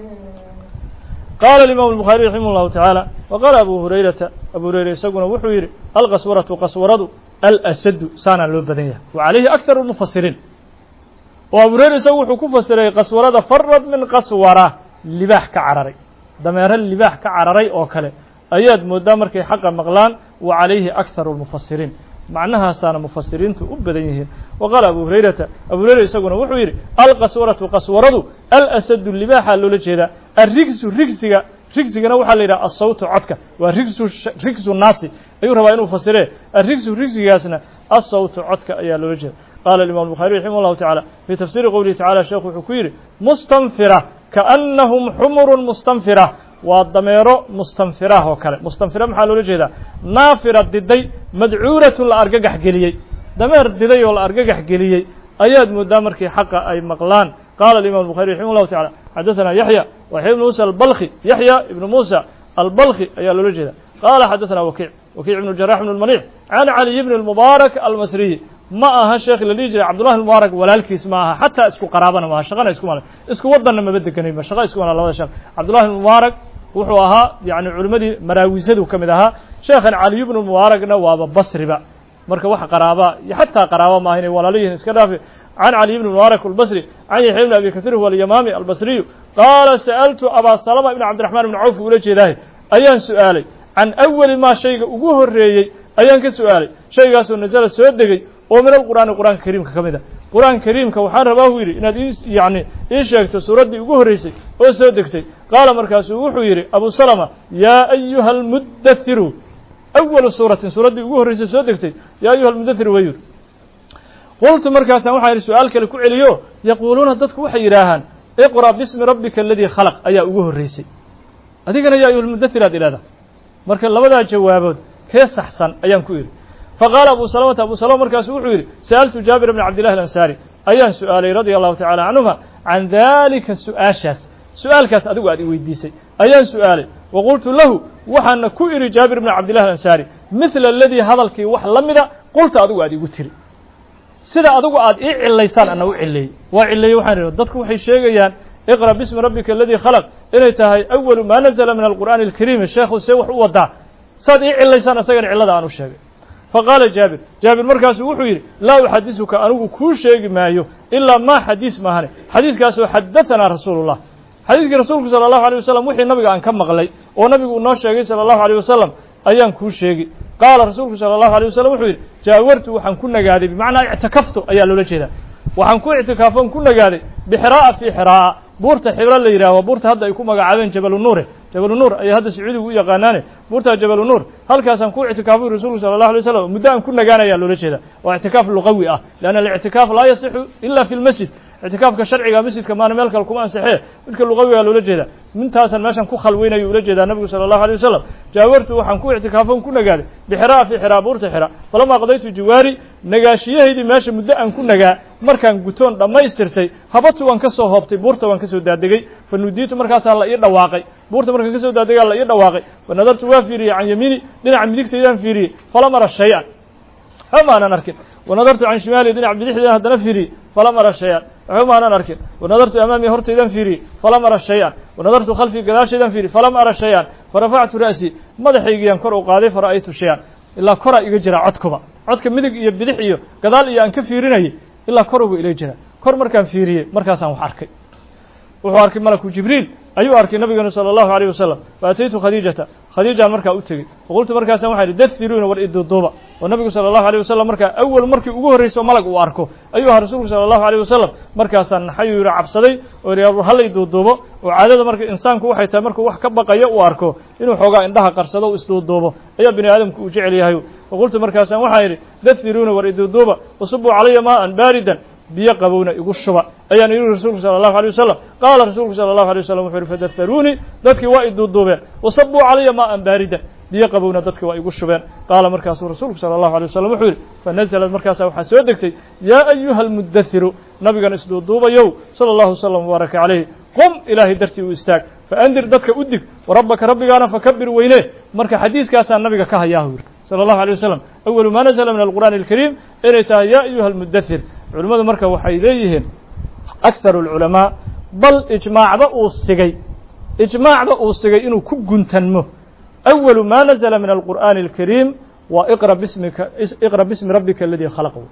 قال الإمام البخاري رحمه الله تعالى وقال أبو هريرة أبو هريرة يسقون وحوير القسورة قسورة الأسد سانا للبدنية وعليه أكثر المفسرين وأبو هريرة يسوي حكوفة سري قسورة فرد من قسورة لباح كعرري دمير اللباح كعرري أو كله أياد مدامر كي حق مغلان وعليه أكثر المفسرين معناها سان مفسرين تؤبدينهم وقال أبو هريرة أبو هريرة يسقون وحوير القسورة قسورة الأسد اللباح لولجيدا الرجس الرجس رجسنا وحا ليرا الصوت عدك والرجس رجس الناس أيها رواية مفسره الرجس رجسنا الصوت عدك أيها لولجيدا قال الإمام البخاري رحمه الله تعالى في تفسير قوله تعالى شيخ حكير مستنفرة كأنهم حمر مستنفرة والضمير مستنفرة وكله مستنفرة محل وجهه نافرة ددي مدعورة الأرجح جليي ضمير ددي والأرجح جليي أياد مدامر كي حق أي مقلان قال الإمام البخاري رحمه الله تعالى حدثنا يحيى وحي بن موسى البلخي يحيى ابن موسى البلخي أياد وجهه قال حدثنا وكيع وكيع بن الجراح بن المنيع عن علي بن المبارك المصري ما أها الشيخ اللي يجري عبد الله المبارك ولا الكيس معها حتى اسكو قرابنا ما شغلنا اسكو ماله اسكو وضنا ما بدك كنيمة شغل اسكو على الله شيخ عبد الله المبارك وحوها يعني علماء مراويزد وكمدها شيخ علي بن المبارك نواب بصري بقى مركب واحد قرابة حتى قرابة ما هنا ولا ليه اسكدافي عن علي بن المبارك البصري عن يحيى بن أبي كثير هو اليمامي البصري قال سألت أبا سلمة بن عبد الرحمن بن عوف ولا جداه أيان سؤالي عن أول ما شيء أجوه الرئي أيان كسؤالي شيء قاسو نزل السؤال دقي ومن القرآن القرآن الكريم كمذا القرآن الكريم كوحان رباويري إن يعني إيش يكتب سورة أجوه الرئيسي وسؤال دقتي قال مركز وحويري أبو سلمة يا أيها المدثر أول سورة سورة أجوه الرئيسي سؤال دقتي يا أيها المدثر وير قلت مركز وحير سؤالك لكل اليوم يقولون ضدك وحيراهن اقرأ باسم ربك الذي خلق أي أجوه الرئيسي هذيك أنا يا أيها المدثر هذا هذا مركز لبدا جوابه كيس أحسن أيام كوير فقال أبو سلمة أبو سلمة مركز وحير سألت جابر بن عبد الله الأنصاري أيان سؤالي رضي الله تعالى عنهما عن ذلك السؤال شاس سؤال كاس أدو أدي ويديسي أيان سؤالي وقلت له وحن كوير جابر بن عبد الله الأنصاري مثل الذي هذلك وحلمدا قلت أدو أدي وتري سيدا أدو أد إيه عليسان أنا وعلي وعلي وحن ردتك وحي شيئا اقرأ باسم ربك الذي خلق إليتها أول ما نزل من القرآن الكريم الشيخ سيوح وضع صاد إيه عليسان أسجن علدا أنو الشيء فقال جابر جابر مركز وحوير لا أحدثك أنو كل شيء ما يو إلا ما حديث ما هني حديث كاسو حدثنا رسول الله حديث رسولك صلى الله عليه وسلم وحي النبي عن كم مغلي ونبي الناس شيء صلى الله عليه وسلم أيام كل شيء قال رسولك صلى الله عليه وسلم وحوير جاورت وحن كنا قاعد بمعنى اعتكفت أيام لولا كذا وحن كون اعتكافون كنا قاعد بحراء في حراء بورت حراء اللي يراه وبورت هذا يكون مقعدين جبل النور جبل النور أي هذا سعودي ويقانانه بورت جبل النور هل كاسم كون اعتكاف الرسول صلى الله عليه وسلم مدام كنا قانا يا لولا كذا واعتكاف لغوي أه لأن الاعتكاف لا يصح إلا في المسجد اعتكاف كشرعي مسجد كمان ملك الكمان صحيح تلك اللغوي يا لولا كذا من تاسا ماشان كو خلوينا يولا كذا النبي صلى الله عليه وسلم جاورت وحن كون اعتكافون كنا قاعد بحراء في حراء بورت حراء فلما قضيت جواري نجاشيه هذي ماشي مدام كنا قاعد markaan gutoon dhamaystirtay habatu waan ka soo hoobtay buurta waan ka soo daadegay fanudiitu markaas la ii dhawaaqay buurta markaan ka soo daadegay la ii dhawaaqay wanadartu waa fiiriyay aan yamini dhinaca midigtaydan fiiriyay falam ara shay'an hama ana arkin wanadartu aan shimaali dhinaca bidixdaydan hadana fiiriyay falam ara shay'an hama ana arkin wanadartu amaami hortaydan fiiriyay falam ara shay'an wanadartu khalfi gadaashaydan fiiriyay falam ara shay'an farafa'tu ra'si madaxaygiyan kor u qaaday fara'aytu shay'an illa kora iga jira codkuba codka midig iyo bidix iyo gadaal iyo aan ka fiirinay إلا كرهوا إلى جرا كر مركان فيريه مركز عن حركة وحركة ملك جبريل أيوة أركي النبي صلى الله عليه وسلم فأتيت خديجة خديجة مركا أتجي وقلت مركز واحد دثرون والإد الضوبة والنبي صلى الله عليه وسلم مركا أول مركي أجوه رئيس ملك وأركو أيها رسول صلى الله عليه وسلم مركز حي يرعب صدي ورياض هل إد الضوبة وعادة مركز إنسان كوحي تمركو وح كبق يا وأركو إنه حقا عندها قرصده وإسلو الضوبة أي بني آدم كوجعل يهيو وقلت مركز واحد دثرون والإد الضوبة وصبوا علي ماء باردا بيقبونا يقول الشبع أيان يقول رسول صلى الله عليه وسلم قال رسول صلى الله عليه وسلم فدثروني ذاتك وائد الضوبة وصبوا علي ماء باردا بيقبونا ذاتك ويقول الشبع قال مركز رسول صلى الله عليه وسلم وحول فنزل المركز وحسودك يا أيها المدثر نبي كان اسلو الضوبة يو صلى الله عليه وسلم وبارك عليه قم إلهي درتي واستاك فأنذر ذاتك أدك وربك ربك أنا فكبر وينه مركز حديث كاسان نبي كها ياهور صلى الله عليه وسلم أول ما نزل من القرآن الكريم إريتا يا أيها المدثر علماء مركز وحيليهم أكثر العلماء بل إجماع بأوسجي إجماع بأوسجي إنه كجن تنمه أول ما نزل من القرآن الكريم وإقرأ باسمك إقرأ باسم ربك الذي خلقه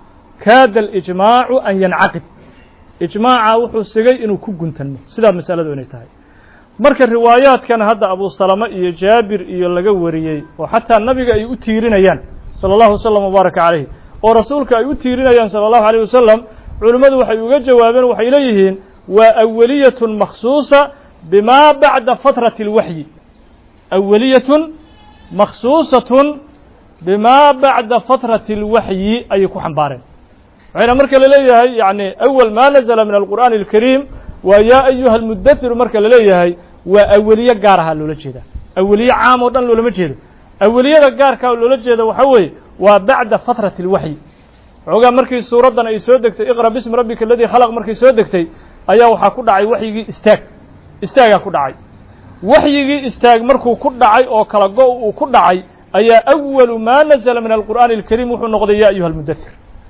كاد الإجماع أن ينعقد إجماع وحوسجي إنه كجن تنمه سيدا مسألة دونيتها marka riwaayaad kan hadda Abu Salama iyo Jaabir iyo laga wariyay oo xataa nabiga ay u tiirinayaan sallallahu alayhi wasallam baraka alayhi oo rasuulka ay u tiirinayaan sallallahu alayhi wasallam culimadu waxay uga jawaabeen waxay leeyihiin waa awwaliyatun makhsuusa bima ba'da fatrati alwahyi awwaliyatun makhsuusatun bima ba'da fatrati alwahyi ay ku xambaareen waxayna marka la leeyahay yaani awwal ma nazala min alquran alkarim ويا أيها المدثر مركز لليه وأولية جارها لولجيدا أولية عام ودن لولمجيدا أولية جار كا لولجيدا وحوي وبعد فترة الوحي عقا مركز سورة دنا يسودك اقرأ باسم ربك الذي خلق مركز يسودك أيا وحكود عي وحي استاج استاج كود عي وحي استاج مركو كود عي أو كلاجو وكود عي أيا أول ما نزل من القرآن الكريم وحنقضي يا أيها المدثر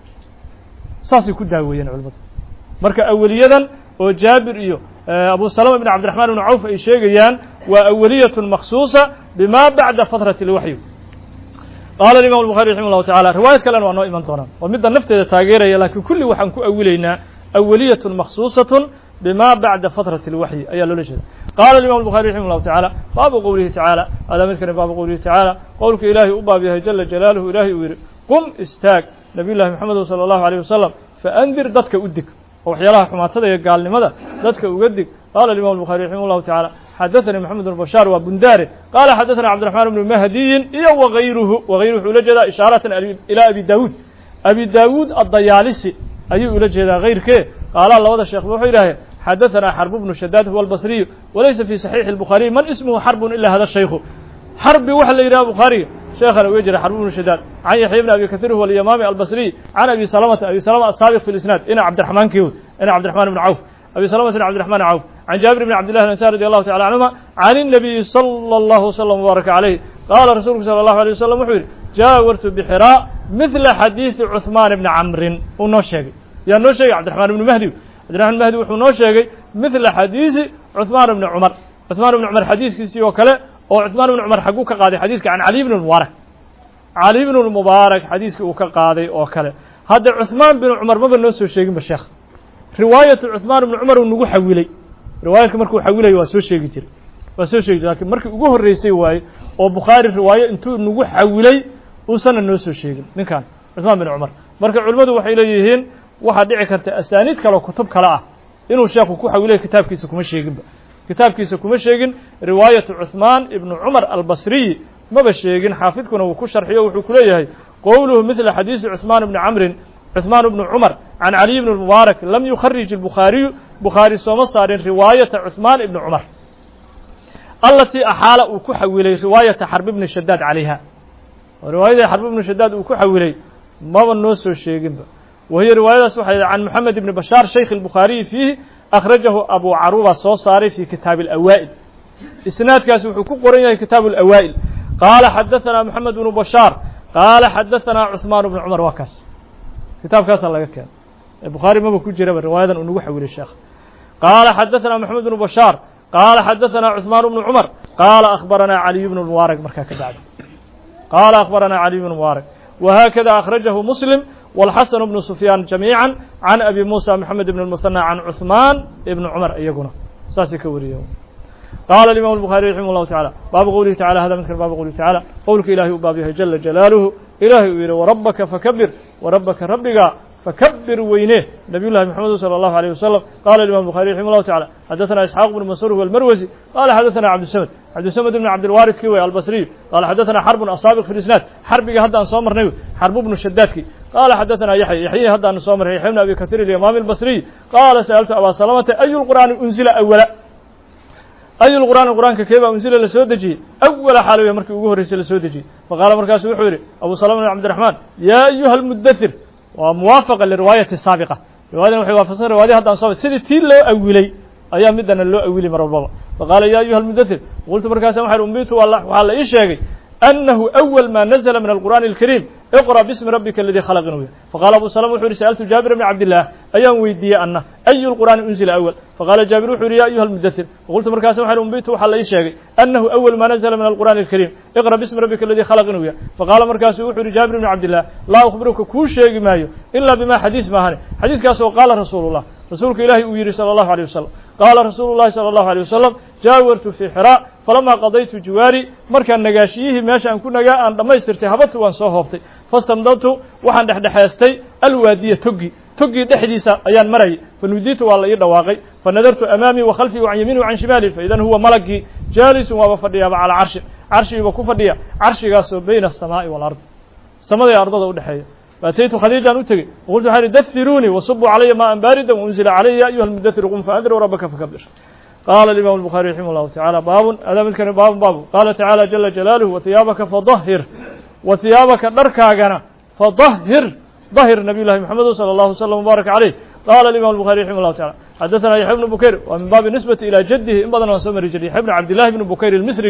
ساسي كود عويين علمت مركز أولية وجابر إيو أبو سلمة بن عبد الرحمن بن عوف أي شيئا وأولية مخصوصة بما بعد فترة الوحي قال الإمام البخاري رحمه الله تعالى رواية كلام وأنه إيمان طونا ومدى النفط تاغيري لكن كل وحن كو أولينا أولية مخصوصة بما بعد فترة الوحي أي لولجد قال الإمام البخاري رحمه الله تعالى باب قوله تعالى هذا مثل باب قوله تعالى قولك إلهي أبا بها جل جلاله إلهي وير قم استاك نبي الله محمد صلى الله عليه وسلم فأنذر ضدك أدك وحيالها حماتة قال لماذا ضدك أدك قال الإمام البخاري رحمه الله تعالى حدثني محمد بن بشار وبنداري قال حدثنا عبد الرحمن بن مهدي وغيره وغيره لجد إشارة إلى أبي داود أبي داود الضيالسي أي لجد غير كي قال الله هذا الشيخ بوحيره حدثنا حرب بن شداد هو البصري وليس في صحيح البخاري من اسمه حرب إلا هذا الشيخ حرب وحل إلى البخاري شيخنا ويجري حرب بن شداد عن يحيى بن أبي كثير هو اليمامي البصري عن أبي سلمة أبي سلمة السابق في الإسناد إن عبد الرحمن كيود إن عبد الرحمن بن عوف أبي سلمة بن عبد الرحمن عوف عن جابر بن عبد الله الأنصاري رضي الله تعالى عنهما عن النبي صلى الله وسلم وبارك عليه قال رسولك صلى الله عليه وسلم وحير جاورت بحراء مثل حديث عثمان بن عمرو ونوشيغي يا نوشيغي عبد الرحمن بن مهدي عبد الرحمن بن مهدي ونوشيغي مثل حديث عثمان بن عمر عثمان بن عمر حديث كيسي وكله أو عثمان بن عمر حقوق قاضي حديثك عن علي بن المبارك علي بن المبارك حديثك وكقاضي وكله هذا عثمان بن عمر ما بنوسو شيغي بالشيخ رواية عثمان بن عمر ونقول حولي رواية مركو حولي واسو شيغي جير واسو شيغي لكن مركو ugu horeysay way oo Bukhari riwaayo intuu nagu xawilay uu sana noo soo sheegin ninkan Uthman bin Umar marka culimadu waxay leeyihiin waxa dhici karta asaaniid kale kutub kale ah inuu sheekhu ku xawilay kitaabkiisa kuma sheegin kitaabkiisa kuma sheegin riwaayatu Uthman ibn Umar al-Basri ma ba sheegin xaafidkuna uu ku sharxiyo wuxuu ku leeyahay qowluhu mithla xadiis Uthman ibn Amr عثمان بن عمر عن علي بن المبارك لم يخرج البخاري بخاري سوما صار رواية عثمان بن عمر التي أحال وكحولي رواية حرب بن الشداد عليها ورواية حرب بن الشداد وكحولي ما بنوس الشيء وهي رواية صحيحة عن محمد بن بشار شيخ البخاري فيه أخرجه أبو عروبة الصوصاري في كتاب الأوائل السناد كاسو حقوق قرية كتاب الأوائل قال حدثنا محمد بن بشار قال حدثنا عثمان بن عمر وكاس كتاب كاس الله كان البخاري ما بكون جرب الرواية أنه حول الشيخ قال حدثنا محمد بن بشار قال حدثنا عثمان بن عمر قال أخبرنا علي بن المبارك مركاك بعد قال أخبرنا علي بن المبارك وهكذا أخرجه مسلم والحسن بن سفيان جميعا عن أبي موسى محمد بن المثنى عن عثمان بن عمر أيقونه ساسي كوريه قال الإمام البخاري رحمه الله تعالى باب قوله تعالى هذا مثل باب قوله تعالى قولك إلهي وبابها جل جلاله إلهي وربك فكبر وربك ربك فكبر وينه نبي الله محمد صلى الله عليه وسلم قال الإمام البخاري رحمه الله تعالى حدثنا إسحاق بن منصور والمروزي قال حدثنا عبد الصمد عبد الصمد بن عبد الوارث كوي البصري قال حدثنا حرب أصابق في الإسناد حرب هذا أن صامر نبي حرب بن الشدادكي قال حدثنا يحيى يحيى هذا أن صامر يحيى بن أبي كثير الإمام البصري قال سألت أبا سلمة أي القرآن أنزل أولا أي القرآن القرآن كيف أنزل لسودجي أول حالة مركب وجوه رسالة سودجي فقال مركز وحوري أبو سلمة بن عبد الرحمن يا أيها المدثر وموافقة للرواية السابقة رواية وحي وافصل رواية هذا أنصاب سيدي تيل لو أولي أيام مدنا لو أولي مرة بابا فقال يا أيها المدثر قلت مركز وحي أمبيت والله وعلى إيش يجي أنه أول ما نزل من القرآن الكريم اقرأ باسم ربك الذي خلق نويا فقال أبو سلمة وحوري سألت جابر بن عبد الله أيام ويدي أنه أي القرآن أنزل أول فقال جابر وحوري يا أيها المدثر وقلت مركز وحي أمبيت وحل إيش يجي أنه أول ما نزل من القرآن الكريم اقرأ باسم ربك الذي خلق نويا فقال مركز وحوري جابر بن عبد الله لا أخبرك كل شيء ما إلا بما حديث ما هني حديث كاسو قال رسول الله رسولك إلهي ويري صلى الله عليه وسلم قال رسول الله صلى الله عليه وسلم جاورت في حراء فلما قضيت جواري مركان نجاشيه ماشي أن كنا جاء أن لما يسترتي هبط وان صهبتي فاستمدت وحن دحدحاستي الوادية تجي تجي دحديسة أيان مري فنوديت والله يدواقي فنظرت أمامي وخلفي وعن يميني وعن شمالي فإذا هو ملكي جالس وبفديا على عرش عرشي وكفديا عرشي قاسو بين السماء والأرض السماء والأرض ودحية فأتيت خديجة نتجي وقلت هذه دثروني وصبوا علي ماء باردا وانزل علي يا أيها المدثر قم فأنذر وربك فكبر قال الإمام البخاري رحمه الله تعالى باب هذا من كان باب باب قال تعالى جل جلاله وثيابك فظهر وثيابك دركاغنا فظهر ظهر نبي الله محمد صلى الله عليه وسلم وبارك عليه قال الإمام البخاري رحمه الله تعالى حدثنا يحيى بن بكير ومن باب نسبة إلى جده إن بدنا نسمى رجل يحيى بن عبد الله بن بكير المصري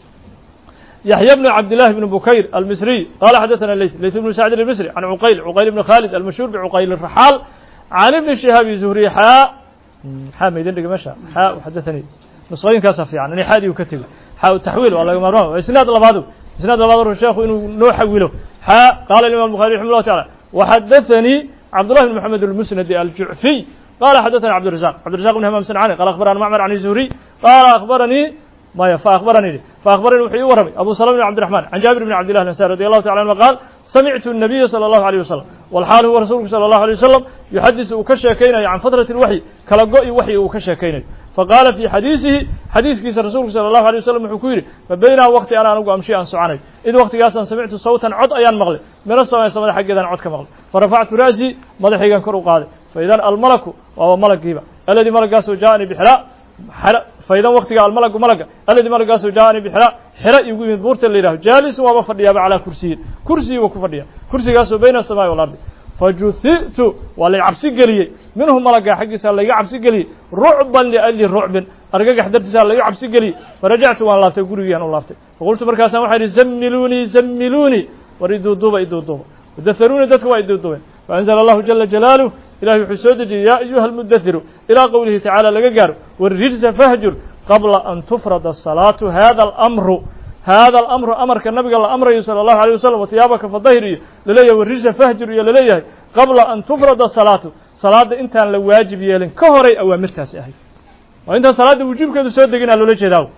يحيى بن عبد الله بن بكير المصري قال حدثنا الليث ليث بن سعد المصري عن عقيل عقيل بن خالد المشهور بعقيل الرحال عن ابن شهاب الزهري حاء حاء ميدان دق مشى حاء وحدثني نصين كاسف يعني أنا حادي وكتب حاء التحويل والله مرة إسناد لبعضه إسناد لبعضه الشيخ إنه نو حوله حاء قال الإمام البخاري رحمه الله تعالى وحدثني عبد الله بن محمد المسندي الجعفي قال حدثنا عبد الرزاق عبد الرزاق بن همام صنعاني قال أخبرنا معمر عن الزهري قال أخبرني ما فأخبرني فأخبرني وحي ورمي أبو سلمة بن عبد الرحمن عن جابر بن عبد الله الأنصاري رضي الله تعالى عنه قال سمعت النبي صلى الله عليه وسلم والحال هو رسولك صلى الله عليه وسلم يحدث وكشاكين عن فترة الوحي كلقاء وحي وكشاكين فقال في حديثه حديث كيس رسولك صلى الله عليه وسلم حكيري فبين وقت أنا أنقو أمشي عن سعاني إذ وقت قاسا سمعت صوتا عد أيان مغلي من السماء سمد حقا عد كمغلي فرفعت رأسي مدحيقا كرو قادي فإذا الملك وهو ملك جيبا الذي ملك قاسو جاءني بحراء حراء فإذا وقت قال الملك ملك الذي ملك قاسو جاءني بحراء حراء يقول من بورت اللي راه جالس ومفرديا على كرسي كرسي وكفرديا كرسي قاسو بين السماء والأرض فجثئت ولا عبسي قليي منهم ملك حقيسا لا عبسي قليي رعبا لأجل رعب أرجع حدرتها لا عبسي قليي فرجعت وأنا لافت قولي أنا لافت فقلت مركزا واحد زملوني زملوني وريدوا دوبا يدوا دوبا ودثروني دثوا يدوا دوبا فأنزل الله جل جلاله إلهي حسودجي يا أيها المدثر إلى قوله تعالى لقار والرجز فهجر قبل أن تفرض الصلاة هذا الأمر هذا الأمر أمر كالنبي قال أمر صلى الله عليه وسلم وثيابك فالظهري لليه والرجز فهجر يا لليه قبل أن تفرض الصلاة صلاة أنت لو واجب يلين كهري أو مرتاس أهي وأنت صلاة وجوب كذا سودجين على ليش داو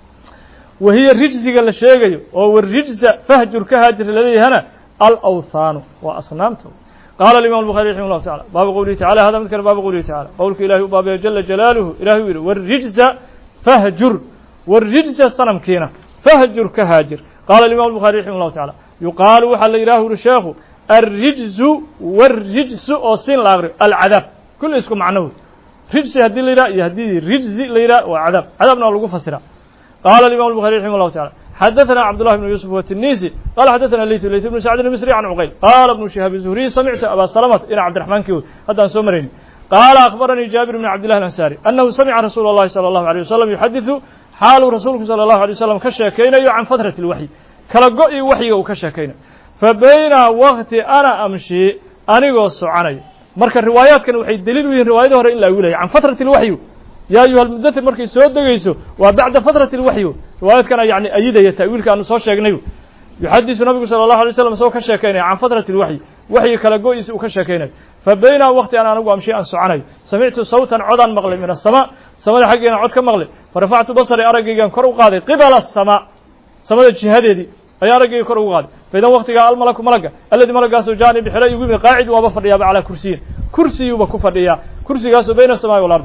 وهي الرجز قال الشيء أو الرجز فهجر كهاجر لليه هنا الأوثان وأصنامته قال الإمام البخاري رحمه الله تعالى باب قوله تعالى هذا مثل باب قوله تعالى قولك إلهي باب جل جلاله إلهي والرجز فهجر والرجز صنم كينه فهجر كهاجر قال الإمام البخاري رحمه الله تعالى يقال وحل إله رشاخ الرجز والرجس أصين لاغري العذاب كل اسكم معنوي رجس هدي ليرا يهدي رجز ليرا وعذاب عذابنا لغو فسرا قال الإمام البخاري رحمه الله تعالى حدثنا عبد الله بن يوسف والتنيسي قال حدثنا الليث الليث بن سعد المصري عن عقيل قال ابن شهاب الزهري سمعت أبا سلمة إلى عبد الرحمن كيو هذا سمرين قال أخبرني جابر بن عبد الله الأنصاري أنه سمع رسول الله صلى الله عليه وسلم يحدث حال رسولك صلى الله عليه وسلم كشاكين عن فترة الوحي كلقاء وحي وكشاكين فبين وقت أنا أمشي أنيقو السعاني مركا الروايات كانوا وحي الدليل وين روايته هو إلا أولي عن فترة الوحي يا أيها المدثر مركي سود دغيسو وبعد فترة الوحي روايات كان يعني أيده يتأويل كانوا سو شيغنيو يحدث النبي صلى الله عليه وسلم سو كشاكينay عن فترة الوحي وحي kala go'is uu ka sheekeynay فبين وقت أنا أنا أمشي عن سعاني سمعت صوتا عدا مغلي من السماء سماء حقنا عد كمغلي فرفعت بصري أرجع كرو قاضي قبل السماء سماء الجهاد دي أي أرجع كرو قاضي فإذا وقت قال الملك ملك الذي ملك قاسو جاني بحراء يقوم قاعد وبفر يا على كرسي كرسي وبكفر يا كرسي قاسو بين السماء والأرض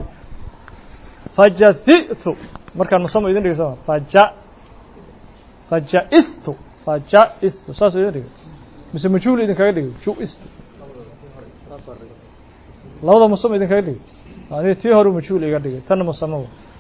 فجثئت مركان مصمم يدين دغه سما فجاء فجاءست فجاءست ساسو يدين دغه مس مجهول يدين كاga دغه شو است لودا مصمم يدين كاga دغه هذه تي هورو مجهول iga dhigay tan مصمم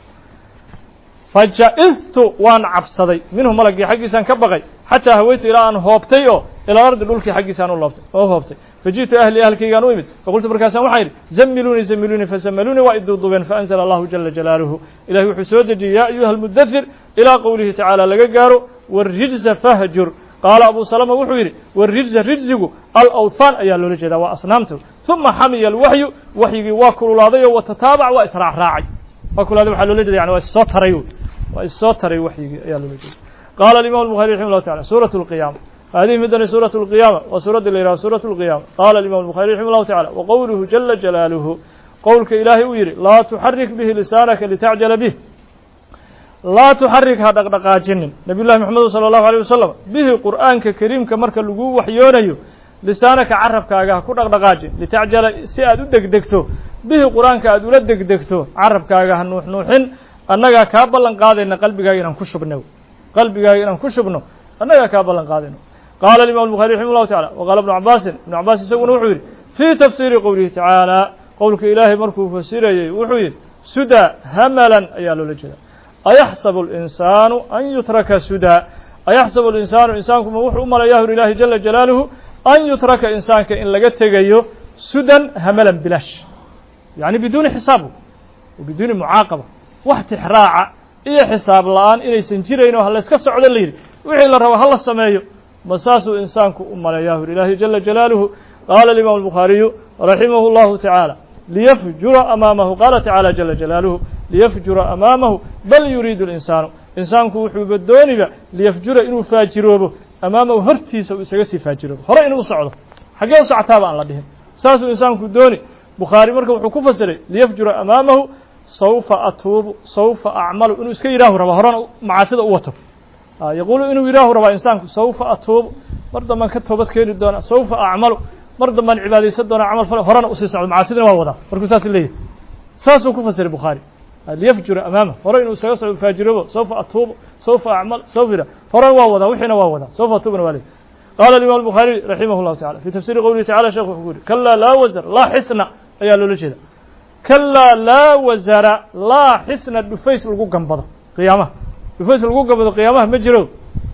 فجاءست وان عبسدي منه ملقي حقيسان ka baqay حتى هويت الى ان hoobtay oo ila ardi dhulkii xaqiisaan u laabtay oo hoobtay فجيت أهلي أهل كيغان ويمد فقلت بركاسان وحير زملوني زملوني فزملوني وإدوا فأنزل الله جل جلاله إلهي حسود يا أيها المدثر إلى قوله تعالى لقاروا والرجز فهجر قال أبو سلمة وحير والرجز رجزه الأوثان أيها للجدا وأصنامته ثم حمي الوحي وحي واكل الأضي وتتابع وإسراع راعي واكل هذا وحل للجدا يعني وإسوتري وإسوتري وحي أيها للجدا قال الإمام البخاري رحمه الله تعالى سورة القيامة هذه مدن سورة القيامة وسورة الليلة سورة القيامة قال الإمام البخاري رحمه الله تعالى وقوله جل جلاله قولك إلهي ويري لا تحرك به لسانك لتعجل به لا تحرك هذا دقاجن نبي الله محمد صلى الله عليه وسلم به قرآن كريم كمرك اللقوه وحيونه لسانك عربك أجاه كل دقاجن لتعجل سياد دقدقته به قرآن كأدول دقدقته عربك أجاه نوح نوحن أنك كابلا قادن قلبك أجنا كشبنه قلبك أجنا كشبنه أنك كابلا قادنه قال الإمام البخاري رحمه الله تعالى وقال ابن عباس ابن عباس يسوون وحوير في تفسير قوله تعالى قولك إلهي مركو فسيري وحوير سدى هملا أيال لجدا أيحسب الإنسان أن يترك سدى أيحسب الإنسان إنسانكم وحو أمر إياه إله جل جلاله أن يترك إنسانك إن لقد تغيو سدى هملا بلاش يعني بدون حسابه وبدون معاقبة واحد إحراع إيه حساب الآن إلي سنجيرين وهلا اسكسر على الليل وحي للروا هلا السمايو مساس إنسانك أم إله إله جل جلاله قال الإمام البخاري رحمه الله تعالى ليفجر أمامه قال تعالى جل جلاله ليفجر أمامه بل يريد الإنسان إنسانك وحب الدوني ليفجر إنه فاجروبه أمامه هرتي سوى فاجروبه هرأي إنه صعده حقا سعتابا عن لديهم ساس إنسانك الدوني bukhaari marka wuxuu ku fasiray liyafjura amaamahu sawfa atuubu sawfa acmalu inuu iska yidhaahu rabaa horena macaasida u wato yaquulu inuu yidhaahu rabaa insaanku sawfa atuubu mar dambaan ka toobad keeni doona sawfa acmalu mar dambaan cibaadaysan doona camal fale horena usii socdo macaasidina waa wadaa markuu saas leeyahay saasuu ku fasiray bukhaari liyafjura amaamahu hore inuu isaga socdo faajiroobo sawfa atuubu sawfa acmal sawfa yidhah horena waa wadaa wixiina waa wadaa sawfa atuubuna waa leeyahy qaala الإمام البخاري رحimه الله taعالى في تفسير qowlihi taعالى shekh wuxuu ku yihi kalaa laa wasr laa xisna ayaa loola jeeda kalaa laa wasara laa xisna dhufays lagu gambado qiyaamaha dhufays lagu gambado qiyaamaha ma jiro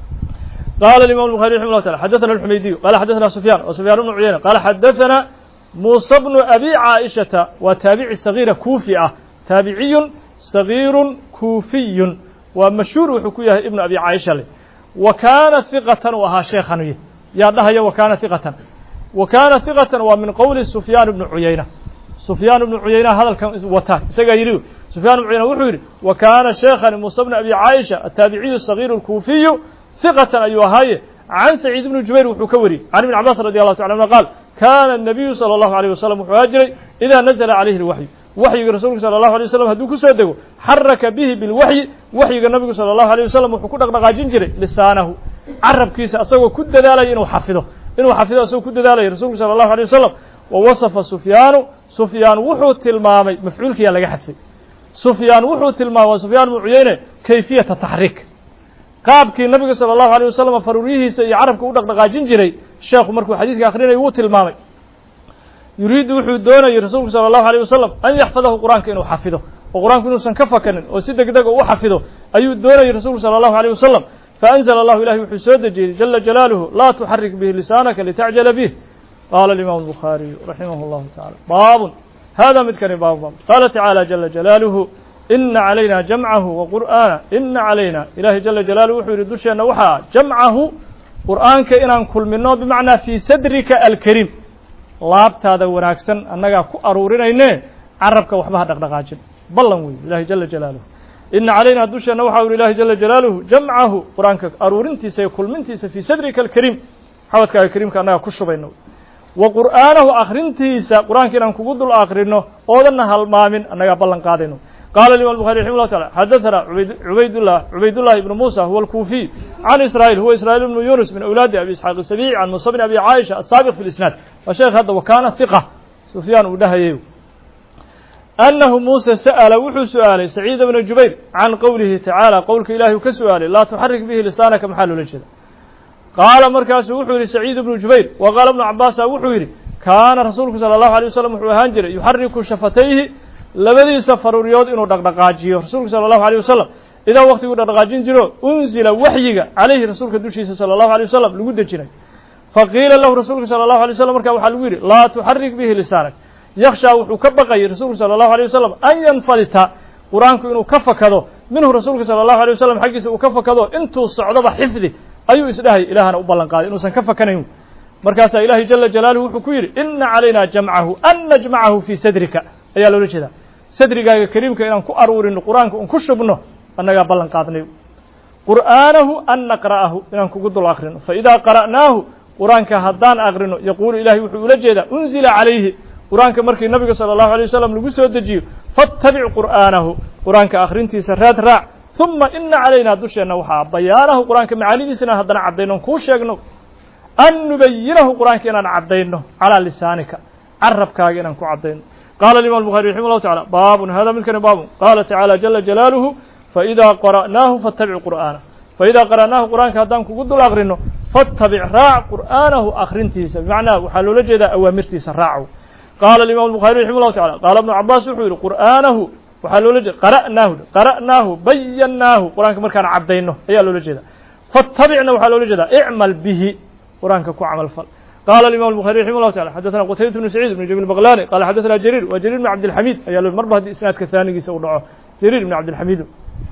qaala الإمام البخاري رحimه الله taعالى xadaثna الحumaydiyu qala xadaثna سفyaan wa سفyaan بن cuyayna qala xadaثna muسى بن أbي caaئشhaةa waa taabici صaغيira kuufi ah taabiciyu صaغيiru kuufiyu waa mashhuur wuxuu ku yahay ibn abi caaisha le wa kaana ثiqatan u ahaa sheekhanuye yaa dhahaya wa kaana hiqatan wa kaana hiqatan waa min qowli sufyaan ibnu cuyayna sufyaan ibnu cuyayna hadalkan wataa isagaa yidhi sufyaan ibnu cuyayna wuxuu yidhi wa kaana sheekhan muuse bni abi caaisha ataabiciyu sagiiru alkuufiyu hiqatan ayuu ahaaye can saciid ibni jubayr wuxuu ka wariyey can ibni cabaas radi allahu tacala anhu qaal kaana الnabiyu salى allahu alayh wasalam wuxuu ahaa jiray idaa nazla calayhi اlwaxyu waxyiga rasuulka salى allahu alay wasalam hadduu ku soo dego xaraka bihi bilwaxyi waxyiga nabigu salى allahu alيyh wasalam wuxuu ku dhaqdhaqaajin jiray lisaanahu carabkiisa asagoo ku dadaalaya inuu xafido inuu xafido asagoo ku dadaalaya rasuulku salى allahu alيه wasalam wa wasafa sufyaanu sufyaan wuxuu tilmaamay mafcuulkiyaa laga xadfay sufyaan wuxuu tilmaamay sufyaan ibnu cuyayne kayfiyata taxriik qaabkii nabiga salى allahu alيه wasalam faruuryihiisa iyo carabka u dhaqdhaqaajin jiray sheekhu markuu xadiiska akrinayay wuu tilmaamay yuriidu wuxuu doonayay rasuulku salى allahu alيه wasalam an yaxfadahu qur-aanka inuu xafido oo qur-aanku inuusan ka fakanin oo si deg dega u xafido ayuu doonayay rasuulku salى allahu alيه wasalam فأنزل الله ilahi wuxuu soo dejiyey جل جلاaله لا تحرك به لسانka لتعجل به قال الإمام البخاري رحimه الله تعالى bاب hذا midkani bab قال تعالى جل جلاaله إن علينا جمعه وقرآنه إن علينا ilahi جل جلاaله wuxuu yihi dusheena waxaa جمعه qur'aanka inaan kulmino بمعنىa في صدرika الكريم laabtaada wanaagsan annagaa ku aruurinayne carabka waxba ha dhaqdhaqaajin ballan wey ilahi جل جلاaله ina calayna dusheena waxa uri ilahi jala jalaaluhu jamcahu qur-aanka aruurintiisa iyo kulmintiisa fii sadrika alkariim xawadkaaga kariimka annaga ku shubayno wa qur'aanahu akrintiisa qur-aanka inaan kugu dul akrino oodanna halmaamin annagaa ballan qaadayno qaala imam buxari raximah llah taala xadaثana ubaydullah cubaydullahi ibnu muusa huwa alkuufiy can israa'iil huwa israa'iil ibnu yunus min awlaadi abi isxaaq isabici can musa bni abi caaisha asaabiq fi lisnaad waa sheekh hadda wa kaana hiqa sufyaan uu dhahayay أنه muسى sأل wuxuu su-aalay سacيid بن jubayr can qowlihi tacaalى qowlka ilahi uu ka su-aalay laa تuxarik bihi lisaanaka maxaa loola jeeda qaala markaasuu wuxuu yihi سacيid بن jubayr wa qaala بnu cabaasa wuxuu yidhi kaana rasuulku salى الlahu عalيه wasalam wuxuu ahaan jiray yuxariku shafatayhi labadiisa faruuryood inuu dhaqdhaqaajiyo rasuulku salى الlahu عalيه wasalam idaa waqtiguu dhaqdhaqaajin jiro unzila waxyiga calayhi rasuulka dushiisa salى الlahu عalيه wasalam lagu dejinay faqiila lahu rasuulka salى الlahu عalيه wasalam marka waxaa lagu yidhi laa تuxarik bihi lisaanak yakshaa wuxuu ka baqayay rasuulku salى الlahu عalيه wasalam an yanfalita qur-aanku inuu ka fakado minhu rasuulka salى الlahu عalيه wasalam xaggiisa uu ka fakado intuu socdoba xifdi ayuu isdhahay ilaahana u ballan qaaday inuusan ka fakanayn markaasaa ilaahay jala jalaaluhu wuxuu ku yidhi ina calayna jamcahu an najmacahu fii sadrika ayaa loola jeedaa sadrigaaga kariimka inaan ku aruurino qur-aanka un ku shubno annagaa ballan qaadnay qur'aanahu an naqra'ahu inaan kugu dul akrino faidaa qara'naahu qur-aanka haddaan akrino yaquulu ilahay wuxuu ula jeedaa unzila calayhi qur-aanka markii nabiga salى الlahu عalيه wasalam lagu soo dejiyo faاtabic qur'aanahu qur-aanka akrintiisa raad raac ثuma ina calayna dusheenna waxaa bayaanahu qur-aanka macaanidiisana haddana caddayno kuu sheegno an nubayinahu qur-aanka inaan caddayno calىa lisaanika carabkaaga inaan ku caddayno qala imam الbuخarي raximah الlahu taعalى baabun hada midkani baabun qaala tacaalى jala jalaaluhu faidaa qara'naahu faاtabic qur'aanah faidaa qara'naahu qur-aanka haddaan kugu dul akrino faاtabic raac qur'aanahu akrintiisa bimacnaa waxaa loola jeedaa awaamirtiisa raacow qaala imam الbuخarي raximah الlahu taعala qaala ibnu cabaas wuxuu yihi qur'aanahu waxaa loola jeeda qara'naahu qara'naahu bayannaahu qur-aanka markaan caddayno ayaa loola jeeda faاtabicna waxaa loola jeedaa icmal bihi qur-aanka ku camal fal qaala imam الbuخarي raximah الlahu taعala xadaثana qutaybat bnu saciid ibnu jabil baqlani qala xadaثana jariir wa jariir bn cabdilxamiid ayaa lo marba haddii isnaadka haanigiisa u dhaco jariir ibn cabdilxamiid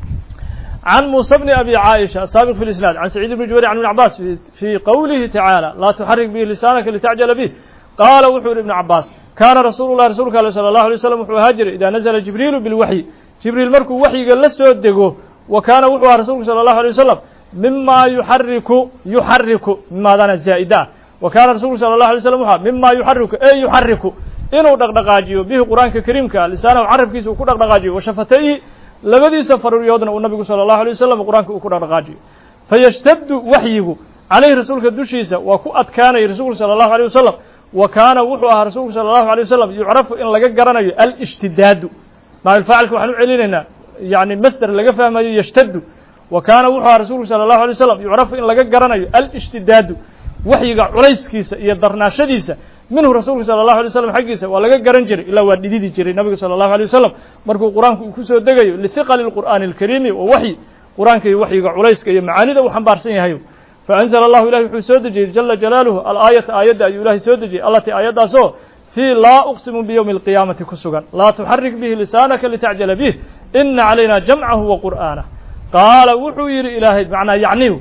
can musa bni abi caaisha asaabiq fi lisnaad can saciid ibni jubayr can ibn cabaas fii qowlihi tacaalى laa tuxarik bihi lisaanaka litacjala bih qaala wuxuu yihi ibnu cabaas kaana rasuulu lahi rasuulka ale salى الlahu alay waslam wuxuu ahaa jiray idaa nazla jibriilu bilwaxyi jibriil markuu waxyiga la soo dego wa kaana wuxuu ahaa rasuulku salى الlahu alيه wasalam mima yuxariku yuxariku mimaadana zaa'ida ah wa kaana rasuulku salى الlahu alay slam wuxu aha mima yuxariku e yuxariku inuu dhaqdhaqaajiyo bihi qur'aanka kariimka lisaanahu carabkiisa uu ku dhaqdhaqaajiyo wa shafatayhi labadiisa faruuryoodna uu nabigu sala allahu alay wasalam qur'aanka uu ku dhaqdhaqaajiyo fayashtaddu waxyigu calayhi rasuulka dushiisa waa ku adkaanaya rasuulku sala allahu alay wasalam wa kaana wuxuu ahaa rasuulku sala allahu alay wasalam yucrafu in laga garanayo alishtidaadu maafilfaacilka waxaan u celinaynaa yani masder laga fahmayo yashtaddu wa kaana wuxuu ahaa rasuulku sala allahu alay wasalam yucrafu in laga garanayo alishtidaadu waxyiga culayskiisa iyo darnaashadiisa minhu rasuulku sala allahu alay wasalam xaggiisa waa laga garan jiray ilaa waa dhididi jiray nabigu sala allahu alay wasalam markuu qur-aanku uu ku soo degayo lihiqali lqur'aani alkariimi wa waxyi qur-aanka iyo waxyiga culayska iyo macaanida uu xambaarsan yahay faanzala allahu ilahi wuxuu soo dejiyey jala jalaaluhu alaayata aayadda ayuu ilaahay soo dejiyey allatii aayaddaasoo fii laa uqsimu biyowmi alqiyaamati ku sugan laa tuxarik bihi lisaanaka litacjala bih ina calayna jamcahu wa qur'aanah qaala wuxuu yidhi ilaahay macnaa yacnihu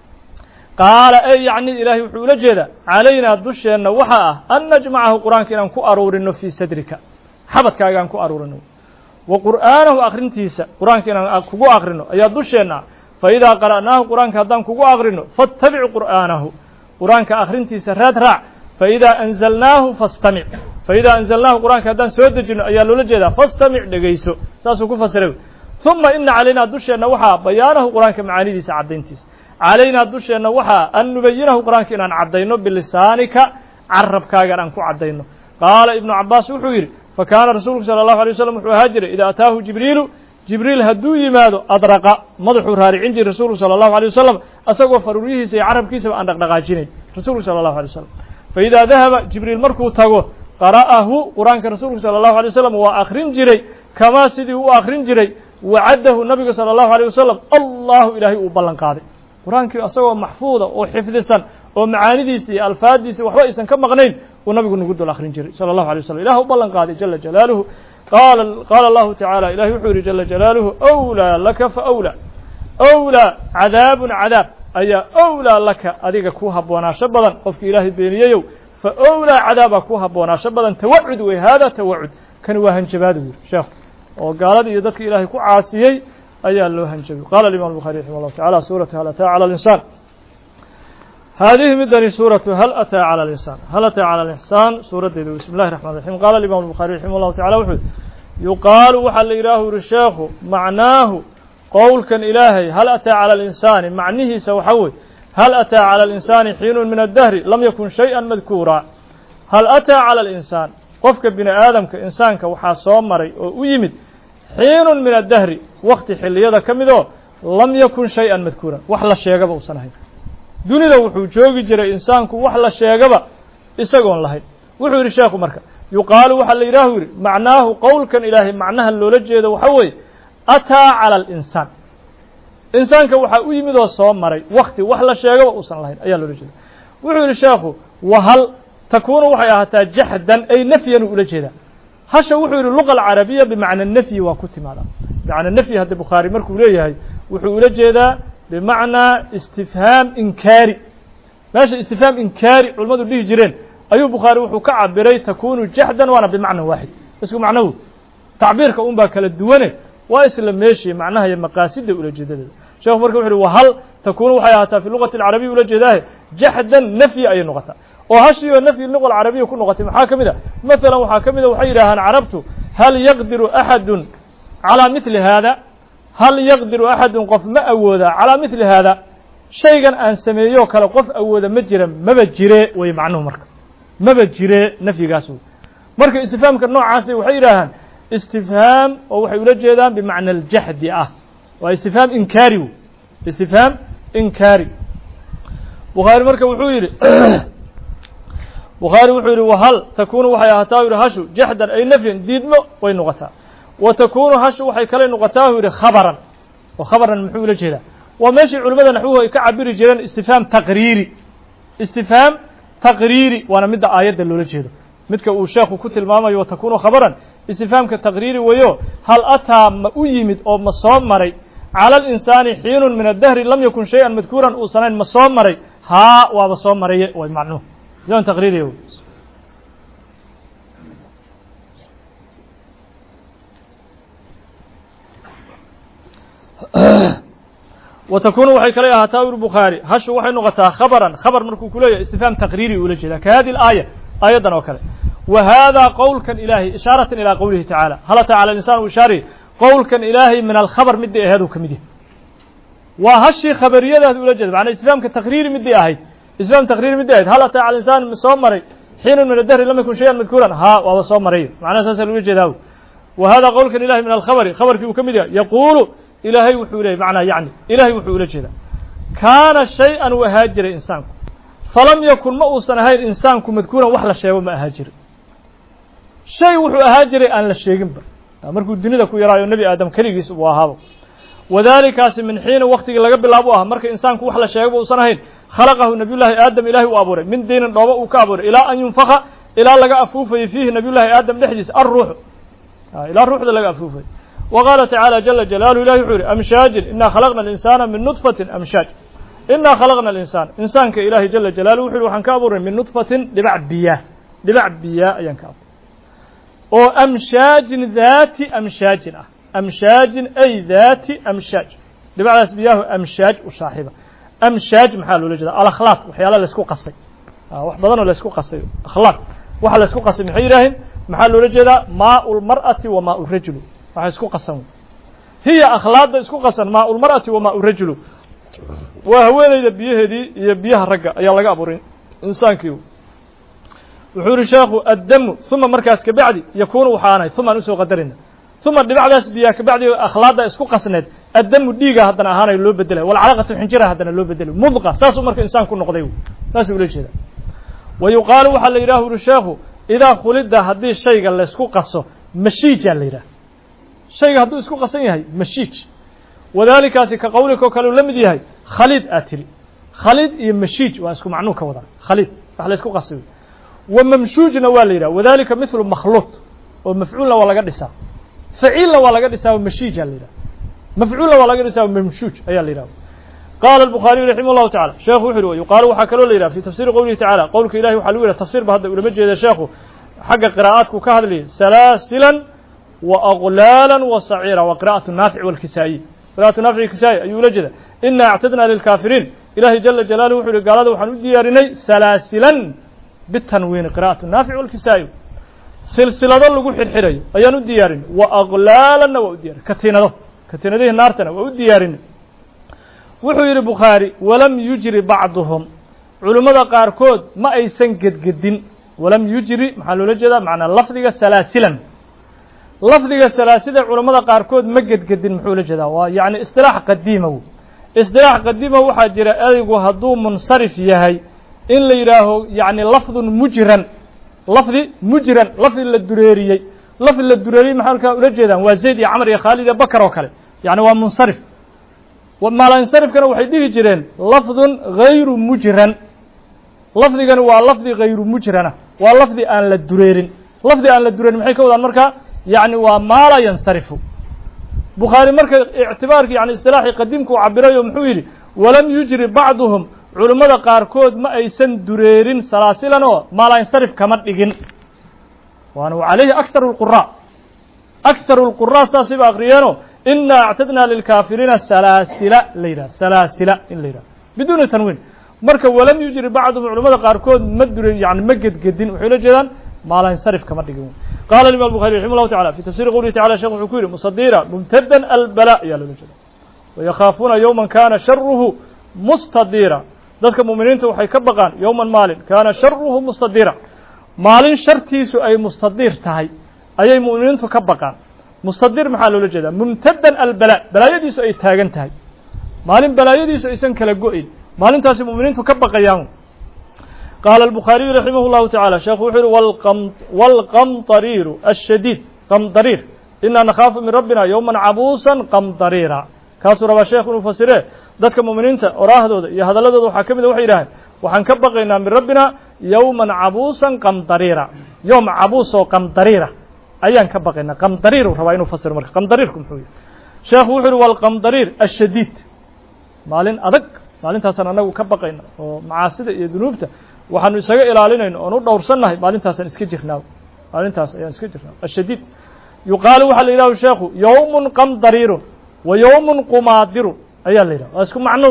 qaala ey yacni ilaahay wuxuu ula jeedaa calaynaa dusheenna waxaa ah an najmacahu qur'aanka inaan ku aruurino fii sadrika xabadkaaga aan ku aruurino wa qur'aanahu akrintiisa qur'aanka inaan kugu akrino ayaa dusheenna ah faidaa qara'naahu qur'aanka haddaan kugu akrino fattabic qur'aanahu qur'aanka akrintiisa raad raac faidaa anzalnaahu fastamic faidaa anzalnaahu qur'aanka haddaan soo dejino ayaa loola jeedaa fastamic dhegayso saasuu ku fasiray uma ina calaynaa dusheenna waxaa bayaanahu qur'aanka macaanidiisa caddayntiisa calaynaa dusheenna waxaa an nubayinahu qur'aanka inaan caddayno bilisaanika carabkaagan aan ku caddayno qaala ibnu cabaas wuxuu yidhi fakaana rasuulku sala allahu alay wasalam wuxuu ahaa jiray idaa ataahu jibriilu jibriil hadduu yimaado adraqa madaxuu raaricin jiray rasuulku sala allahu alay wasalam asagoo faruuryihiisa iyo carabkiisaba aan dhaqdhaqaajinayn rasuulku sala allahu alay wasalam faidaa dahaba jibriil markuu tago qara'ahu qur'aanka rasuulku sala allahu alay wasalam waa akrin jiray kamaa sidii u akrin jiray wacadahu nabiga sala allahu alay wasalam allahu ilaahay uu ballan qaaday qur'aankii asagoo maxfuuda oo xifdisan oo macaanidiisa iyo alfaadiisa waxba aysan ka maqnayn uu nabigu nagu dul akrin jiray sala allahu alay wasalam ilah u ballan qaaday jala jalaaluhu qaala qaala allahu tacaala ilahay wuxuu yidhi jala jalaaluhu awlaa laka fa awlaa awlaa cadaabun cadaab ayaa awlaa laka adiga ku habboonaasho badan qofkii ilaahay beeniyeyow fa awlaa cadaabaa ku habboonaasho badan tawacud wey haadaa tawacud kani waa hanjabaad u yidhi sheekhu oo gaaladii iyo dadka ilaahay ku caasiyey ayaa loo hanjabay qaala alimam الbuخarي raximah اllahu taعala suuratu hal ataa calى اlinsaan haadihi midani suuratu hal ataa calى اlinsaan hal ataa calى اlinsaan suuraddeedu bismi اllahi الرaحman الraحim qaala alimam الbuخarي raximah اllahu tacala wuxuu yuqaalu waxaa la yidhaahu yuri sheekhu macnaahu qowlkan ilaahay hal ataa calى اlinsaani macnihiisa waxaa wey hal ataa calى اlinsaani xiinu min aلdahri lam yakun shayئa madkuura hal ataa calى اlinsaan qofka bini aadamka insaanka waxaa soo maray oo u yimid xiinun min addahri wakti xilliyada ka mid oo lam yakun shay-an madkuuran wax la sheegaba uusan ahayn dunida wuxuu joogi jiray insaanku wax la sheegaba isagoon lahayn wuxuu yidhi sheekhu marka yuqaalu waxaa la yidhaahu yidhi macnaahu qowlkan ilaahay macnaha loola jeedo waxaa weeye ataa cala alinsaan insaanka waxaa u yimid oo soo maray wakti wax la sheegaba uusan lahayn ayaa loola jeeda wuxuu yidhi sheekhu wahal takuunu waxay ahaataa jaxdan ay nafyan ula jeedaa hasha wuxuu yidhi luqa alcarabiya bimacna nafyi waa ku timaadaa bimacna nafyi hadda bukhaari markuu leeyahay wuxuu ula jeedaa bimacnaa istifhaam inkaari meesha istifhaam inkaari culimmadu dhihi jireen ayuu bukhaari wuxuu ka cabiray takunu jaxdan waana bimacna waaxid isku macnahu tacbiirka un baa kala duwane waa isla meeshii macnaha iyo maqaasida ula jeedadeeda sheekhu marka wuxu uhi wahal takuunu waxay ahaataa fi luqati alcarabiya ula jeedaahe jaxdan nafyi ayay noqotaa oo hashii oo nafyi luqa alcarabiya ku noqotay maxaa ka mid a masalan waxaa ka mid a waxay yidhaahaan carabtu hal yaqdiru axadun calaa mithli haada hal yaqdiru axadun qof ma awoodaa calaa mithli haada shaygan aan sameeyoo kale qof awooda ma jira maba jire way macnuhu marka maba jire nafyigaas wey marka istifhaamka noocaasi waxay yidhaahaan istifhaam oo waxay ula jeedaan bimacna aljaxdi ah waa istifhaam inkaari wey istifhaam inkaari bukhaari marka wuxuu yidhi bukhaari wuxuu yidhi wahal takuunu waxay ahaataa u yidhi hashu jaxdan ay nafyan diidmo way noqotaa wa takuunu hashu waxay kale noqotaa u yidhi khabaran oo khabaran muxuu ula jeedaa waa meeshii culimmada naxwuhu ay ka cabiri jireen istifhaam taqriiri istifhaam taqriiri waana midda aayadda loola jeedo midka uu sheekhu ku tilmaamayo wa takuunu khabaran istifhaamka taqriiri weeyo hal ataa ma u yimid oo ma soo maray cala alinsaani xiinun min addahri lam yakun shay-an madkuuran uusanayn ma soo maray haa waaba soo maraye way macnuhu زمن تقريري وتكون waxay kale ahaataa ur bukhaari hashu waxay noqotaa khabaran khabar markuu ku leeyahay istifhaam taqriiri ula jeeda ka hadi al-aaya aayadan oo kale وهذا قول كان إلهي إشارة إلى قوله تعالى هل أتى على الإنسان وإشارة قول كان إلهي من الخبر مدي هذا كمدي وهالشي خبرية هذا ولا جد معنى استفهام كتقرير مدي أهيد استفهام تقرير مدي أهيد هل أتى على الإنسان من صومري حين من الدهر لم يكن شيئا مذكورا ها وهو صومري معنى أساس الوجه ذا وهذا قول كان إلهي من الخبر خبر فيه كمدي يقول إلهي وحوله معنى يعني إلهي وحوله جدا كان شيئا وهاجر إنسانكم فلم يكن مؤسا هاي إنسانكم مذكورا وحلا شيء وما أهاجر شيء وحو أهاجر أن لا شيء جنبه مركو الدنيا كو يرايو النبي آدم كليجيس وهذا وذلك من حين وقت لقى بالأبوها مرك إنسان كو وحلا شيء وصنهين خلقه نبي الله آدم إله وأبوره من دين الضوء وكابور إلى أن ينفخ إلى لقى أفوفه فيه نبي الله آدم لحدث الروح آه إلى الروح لقى أفوفه وقال تعالى جل جلاله لا يحور أمشاج إنا خلقنا الإنسان من نطفة أمشاج إنا خلقنا الإنسان إنسان كإله جل جلاله وحلو حنكابر من نطفة لبعد بياه لبعد بياه ينكابر وأمشاج ذات أمشاج أمشاج أي ذات أمشاج لبعد بياه أمشاج وصاحبة أمشاج محله لجدا الأخلاق وحيالا لسكو قصي آه وحبضنا لسكو قصي أخلاق وحلا لسكو قصي محيرهن محله لجدا ماء المرأة وماء الرجل waxay isku qasan hiya akhlaaqda isku qasan ma ul mar'ati wa ma ul rajulu wa haweenayda biyaheedii iyo biyaha ragga ayaa laga abuuray insaankii wuxuu ri sheekhu addamu thumma markaas ka bacdi yakuunu waxaanay thumma usoo qadarina thumma dibacdaas biyaha ka bacdi akhlaaqda isku qasneed addamu dhiiga haddana ahaanay loo bedelay wal calaqatu xinjira haddana loo bedelay mudqa saas uu marka insaanku noqday saas uu leeyahay wa yuqaalu waxa la yiraahdo ri sheekhu idaa khulida hadii shayga la isku qaso mashiija la yiraahdo شيء هذا اسكو قصن يهي مشيج وذلك كقولك وكلو لمد يهي خليد آتري خليد يمشيج واسكو معنوه كوضع خليد فحلا اسكو قصن وممشوج نواليرا وذلك مثل مخلوط ومفعول ولا قد يساو فعيل ولا قد يساو مشيج ليرا مفعول ولا قد يساو ممشوج اي ليرا قال البخاري رحمه الله تعالى شيخ وحلو يقال وحكلو ليرا في تفسير قوله تعالى قولك إلهي وحلو تفسير بهذا ولمجي هذا شيخ حق قراءاتك كهذا لي سلاسلا وأغلالا وصعيرا وقراءة النافع والكسائي قراءة النافع والكسائي أي لجدة إنا اعتدنا للكافرين إلهي جل جلاله وحول قال هذا وحنو ديارني سلاسلا بالتنوين قراءة النافع والكسائي سلسلة لغو حرحري أيانو ديارني وأغلالا وأديار كتينة ده كتينة ده نارتنا وأديارني وحول البخاري ولم يجري بعضهم علماء قاركود ما أيسن قد قدين ولم يجري محلو لجدة معنى اللفظ سلاسلا lafdiga salaasida culimada qaarkood ma gedgedin muxuu la jeedaa waa yaani istilaax qadiima uu istilaax qadiima waxa jira eraygu haduu munsarif yahay in la yiraaho yaani lafdun mujran lafdi mujran lafdi la dureeriyay lafdi la dureeriyay maxalka ula jeedaan waa zayd iyo amr iyo khalid iyo bakar oo kale yaani waa munsarif wama la insarif kana waxay dhigi jireen lafdun ghayru mujran lafdigan waa lafdi ghayru mujrana waa lafdi aan la dureerin lafdi aan la dureerin maxay ka wadaan marka يعني وما لا ينصرف بخاري مركز اعتبارك يعني اصطلاحي قديمك وعبريه محويلي ولم يجري بعضهم علماء قاركود ما أيسن دريرين سلاسلا ما لا ينصرف كما تقين وأنا وعليه أكثر القراء أكثر القراء ساسب أغريانو إنا اعتدنا للكافرين سلاسلا ليلة سلاسلا إن ليلة بدون تنوين مركز ولم يجري بعضهم علماء قاركود ما دريرين يعني مجد قدين وحيلا جدا ما لا ينصرف كما تقين قال الإمام البخاري رحمه الله تعالى في تفسير قوله تعالى شيخ حكوري مصديرا ممتدا البلاء يا للجل ويخافون يوما كان شره مستديرا ذلك المؤمنين وحي كبقان يوما مال كان شره مستديرا مال شرتيس أي مستدير تهي أي مؤمنين كبقان مستدير محل للجل ممتدا البلاء بلا يديس أي تاغن تهي مال بلا يديس أي سنك لقوئي مال تاسي مؤمنين كبقيان قال البخاري رحمه الله تعالى شيخ وحر والقمط والقمطرير الشديد قمطرير إنا نخاف من ربنا يوما عبوسا قمطريرا كاسر الشيخ المفسره ذاتك مؤمنين أراهدوا يا هذا لدو حكمه وحي راهن وحن كبقينا من ربنا يوما عبوسا قمطريرا يوم عبوس وقمطريرا أيان كبقينا قمطرير رواين مفسر مرك قمطريركم حوي شيخ وحر والقمطرير الشديد مالين أدق مالين تاسن أنا كبقينا ومعاصي ذنوبته waxaanu isaga ilaalinayno oo u dhowrsanahay maalintaas aan iska jirnaa maalintaas ayaan iska jirnaa ashadiid yuqaalu waxa la yiraahdo sheekhu yawmun qamdarirun wa yawmun qumadirun ayaa la yiraahdaa isku macno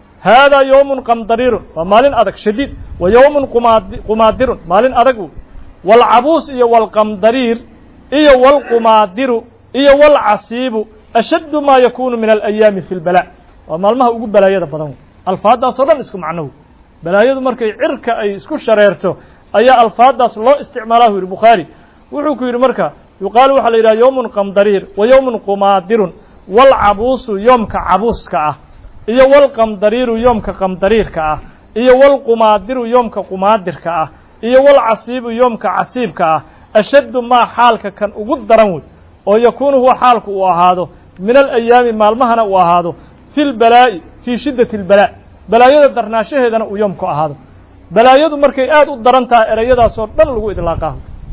hada yawmun qamdarirun wa maalin adag shadiid wa yawmun qumadirun maalin adag والعبوس إيا والقمدرير إيا والقمادر إيا والعصيب أشد ما يكون من الأيام في البلاء وما المها أقول بلايا بدن الفاظ دا صدن اسكو معنوه بلايا مركي عركة أي اسكو شريرته أي الفاظ دا صلو استعماله البخاري وحكو يرمركا يقال وحل إلى يوم قمدرير ويوم قمادر والعبوس يوم كعبوس كأه إيا والقمدرير يوم كقمدرير كأه إيا والقمادر يوم كقمادر كأه إيا والعصيب يوم كعصيب كأه أشد ما حالك كان أقول درنوي ويكون هو حالك وهذا من الأيام مالمهنا وهذا في البلاء في شدة البلاء بلايا درناشه هذا ويومك هذا بلايا مركي آد درنتها إريدا صور بلغوا إطلاقه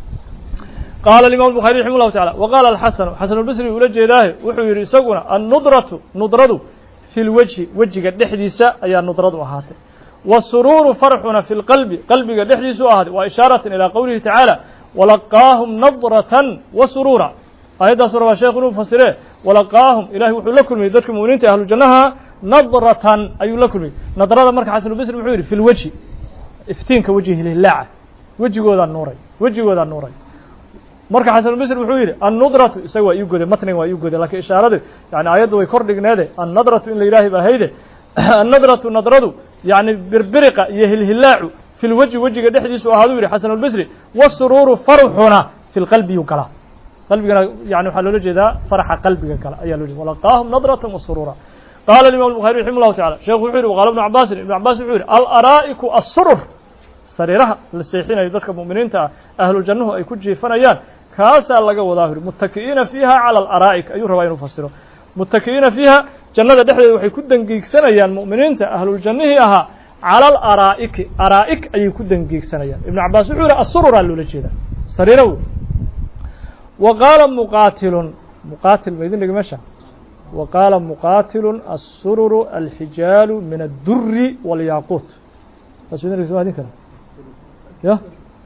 قال الإمام البخاري رحمه الله تعالى وقال الحسن حسن البصري ولجي الله وحير يسقنا النضرة نضرة في الوجه وجه قد حديثة أي النضرة وهاته والسرور فرحنا في القلب قلب قد حديثة هذا وإشارة إلى قوله تعالى ولقاهم نضرة وسرورا أيضا سورة الشيخ فسره ولقاهم إلهي وحو لكم يدركم مؤمنين أهل الجنة نضرة أي لكم نضرة مركز حسن البصري وحير في الوجه افتينك وجهه لله وجه هذا النور وجه هذا النور marka xasan al-basri wuxuu yiri an-nadratu isaga waa ii goday matniga waa ii goday laakiin ishaaradu yaani ayadu way kordhigneede an-nadratu in la ilaahi baa hayde an-nadratu nadradu yaani birbiriqa iyo hilhilaacu fil wajhi wajiga dhexdiisu ahaadu yiri xasan al-basri was-sururu farhuna fil qalbi yukala qalbigana yaani waxa loo jeedaa faraxa qalbiga kala ayaa loo jeedaa walaqaahum nadratan was-surura qala al-imam al-bukhari rahimahullah ta'ala sheekhu wuxuu yiri qala ibn abbas ibn abbas wuxuu yiri al-ara'iku as-surur sariiraha la seexinayo dadka muuminiinta ahlu jannahu ay ku jiifanayaan kaasa laga wadaa hir muttakiina fiha ala al-ara'ik ayu rabaa inuu fasiro muttakiina fiha jannada dhexdeeda waxay ku dangiigsanayaan muuminiinta ahlu jannahi aha ala al-ara'ik ara'ik ay ku dangiigsanayaan ibn abbas wuxuu yiri as-surura loo jeeda sariirahu wa qala muqatilun muqatil baydin dhigasha wa qala muqatilun as-sururu al-hijalu min ad-durri wal-yaqut asina risoo hadin kara يا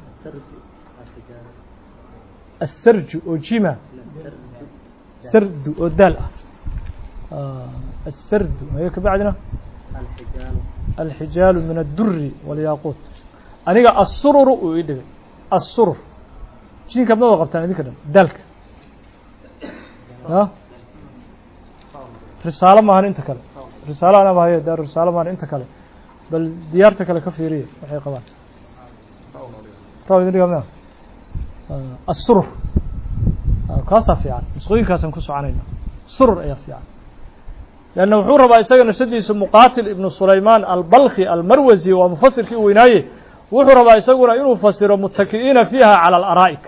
السرج وجيما سرد ودال آه السرد هيك بعدنا الحجال الحجال من الدر والياقوت أنا السرر ويدق السرر شين كم نوع قبتنا ذيك دالك ها رسالة ما هن أنت كله رسالة أنا ما هي دار رسالة ما هن أنت كله بل ديارتك كله كفيرية وحي قبان طيب نرجع السرر كاسة فيها مسخين كاسة كسر عنينا سرر أي فيها لأنه حور ربع يسجن شدي اسم مقاتل ابن سليمان البلخي المروزي ومفسر في وينايه وحور ربع يسجن إنه مفسر متكئين فيها على الأرائك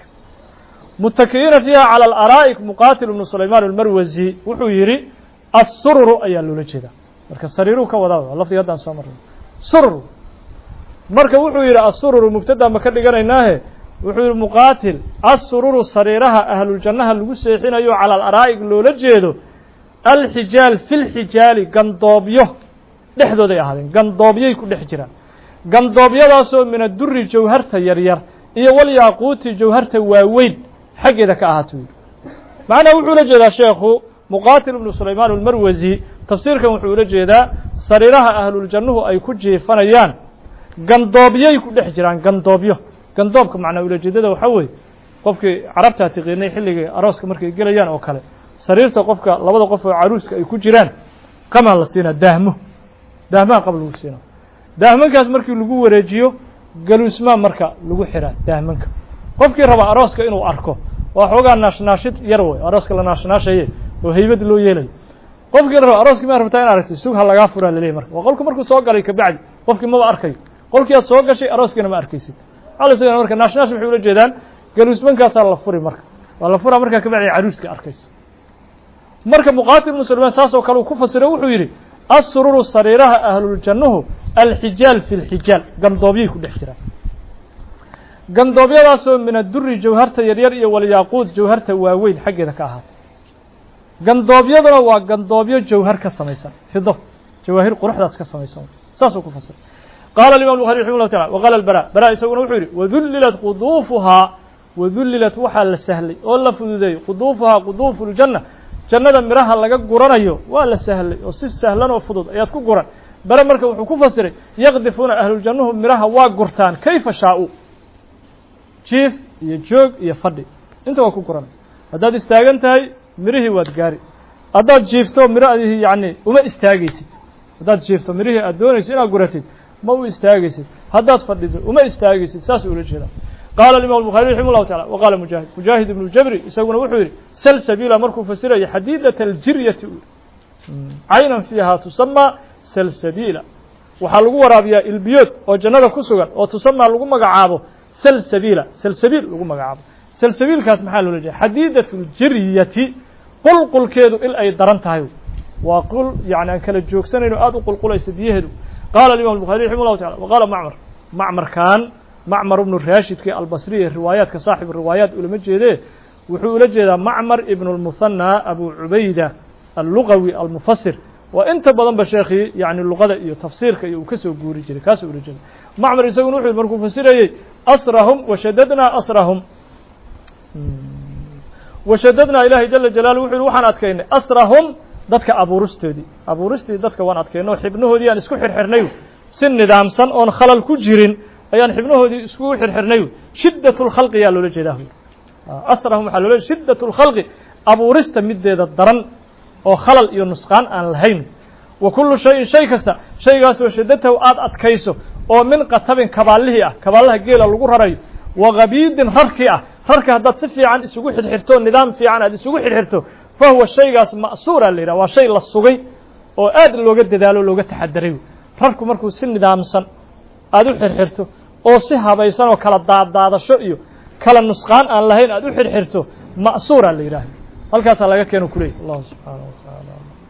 متكئين فيها على الأرائك مقاتل ابن سليمان المروزي وحيري السرر أي اللولجة مركز سريرو كوضع الله في يدنا سامر سرر marka wuxuu yiri as-sururu mubtada ma ka dhiganaynaa wuxuu yiri muqaatil as-sururu sariiraha ahlul jannaha lagu seexinayo ala al-araa'ig loola jeedo al-hijal fil hijali gandoobyo dhexdooda ay ahaadeen gandoobyay ku dhex jiraan gandoobyadaas oo min ad-durri jawharta yar yar iyo wal yaquuti jawharta waaweyn xageeda ka ahaato macna wuxuu la jeedaa sheekhu muqaatil ibn sulaymaan al-marwazi tafsiirkan wuxuu la jeedaa sariiraha ahlul jannahu ay ku jeefanayaan gandoobiyay ku dhex jiraan gandoobyo gandoobka macna ujeedada waxa weey qofkii carabta taqeenay xilliga arooska markay galayaan oo kale sariirta qofka labada qof oo caruuska ay ku jiraan kama la siina daahmo daahmaha qabl uu siina daahmankaas markii lagu wareejiyo galuusma marka lagu xiraa daahmanka qofkii raba arooska inuu arko waa xoogaa naashnaashid yar way arooska la naashnaashaye oo haybad loo yeelay qofkii raba arooska ma rabtaa in aragto sug hal laga furaa leeyahay marka waa qolku markuu soo galay ka bacdi qofkii ma arkay qolkii aad soo gashay arooskina ma arkaysid hal isaga marka naashnash wuxuu la jeedaan galuusmankaas la furi marka waa la furaa marka ka bacdi caruuska arkaysid marka muqaatil musulmaan saas oo kale uu ku fasiray wuxuu yiri as-sururu sariiraha ahlul jannahu al-hijal fil hijal gandoobiyay ku dhex jiraan gandoobyadaas oo min ad-durri jawharta yar yar iyo wal yaquut jawharta waaweyn xageeda ka ahaatay gandoobyaduna waa gandoobyo jawhar ka samaysan fido jawaahir quruxdaas ka samaysan saas uu ku fasiray قال الإمام البخاري رحمه الله تعالى وقال البراء براء يسوون وحوري وذللت قضوفها وذللت وحال السهل ولا فذي قضوفها قضوف الجنة جنة مرها لقى قرانيو ولا سهل وسيس سهلا وفضل ياتكو قران براء مركب وحكو فسري يغدفون أهل الجنة مرها وقرتان كيف شاءوا jiif iyo joog iyo fadhi inta waa ku guran haddaad istaagan tahay mirihii waad gaari haddaad jiifto miro adihi yacni uma istaagaysid haddaad jiifto mirihii aad doonaysid inaad guratid ma u istaagaysid haddaad fadhido uma istaagaysid saas ula jeeda qaala imam الbuخarي raximه الlahu taعala waqaala mujaahid mujaahid ibnu jabri isaguna wuxuu yidhi salsabila markuu fasirayo xadiidaة aljiryati caynan fiiha tusamaa salsabila waxaa lagu waraabiyaa ilbiyood oo jannada ku sugan oo tusamaa lagu magacaabo salsabila salsabiil lagu magacaabo salsabiilkaas maxaa loola jeeda xadiidaة اljiryati qulqulkeedu il ay daran tahay waa qul yani aan kala joogsanayno aad u qulqulaysa biyaheedu qaala imam الbuخarي raximه الlahu taعala waqaala macmar macmarkan macmar ibnu raashidkii albasriye riwaayaadka saaxib riwaayaat ulama jeedee wuxuu ula jeedaa macmar ibn اlmuhanى abu cubayda allugawi almufasir waa inta badan ba sheekii yani luqada iyo tafsiirka iyo uu ka soo guuri jiray kaasuu ula jeeda macmar isaguna wuxuu markuu fasirayey asrahum washadadnaa asrahum washadadnaa ilaahay jala jalaaluh wuxu yhi waxaan adkaynay asrahum dadka abuuristoodii abuuristii dadka waan adkaynay oo xibnahoodii aan isku xirxirnay si nidaamsan oon khalal ku jirin ayaan xibnahoodii iskugu xirxirnay shiddaة اlkhalqi yaa loola jeedaa asrahum waxaa loola shiddaة اlkhalqi abuurista mideeda daran oo khalal iyo nusqaan aan lahayn wa kullu shayin shay kasta shaygaasoo shaddatahu aada adkayso oo min qatabin kabaallihii ah kabaalaha geela lagu rarayo wa gabiidin rarkii ah rarka haddaad si fiican isugu xirxirto nidaam fiican aad isugu xirxirto fa huwa shaygaas ma'suura la yidhah waa shay la sugay oo aad looga dadaalo looga taxadaray rarku markuu si nidaamsan aada u xirxirto oo si habaysan oo kala daaddaadasho iyo kala nusqaan aan lahayn aad u xirxirto ma'suura la yidhaaha halkaasaa laga keeno ku leeyay allahu subxaanaه wa taعala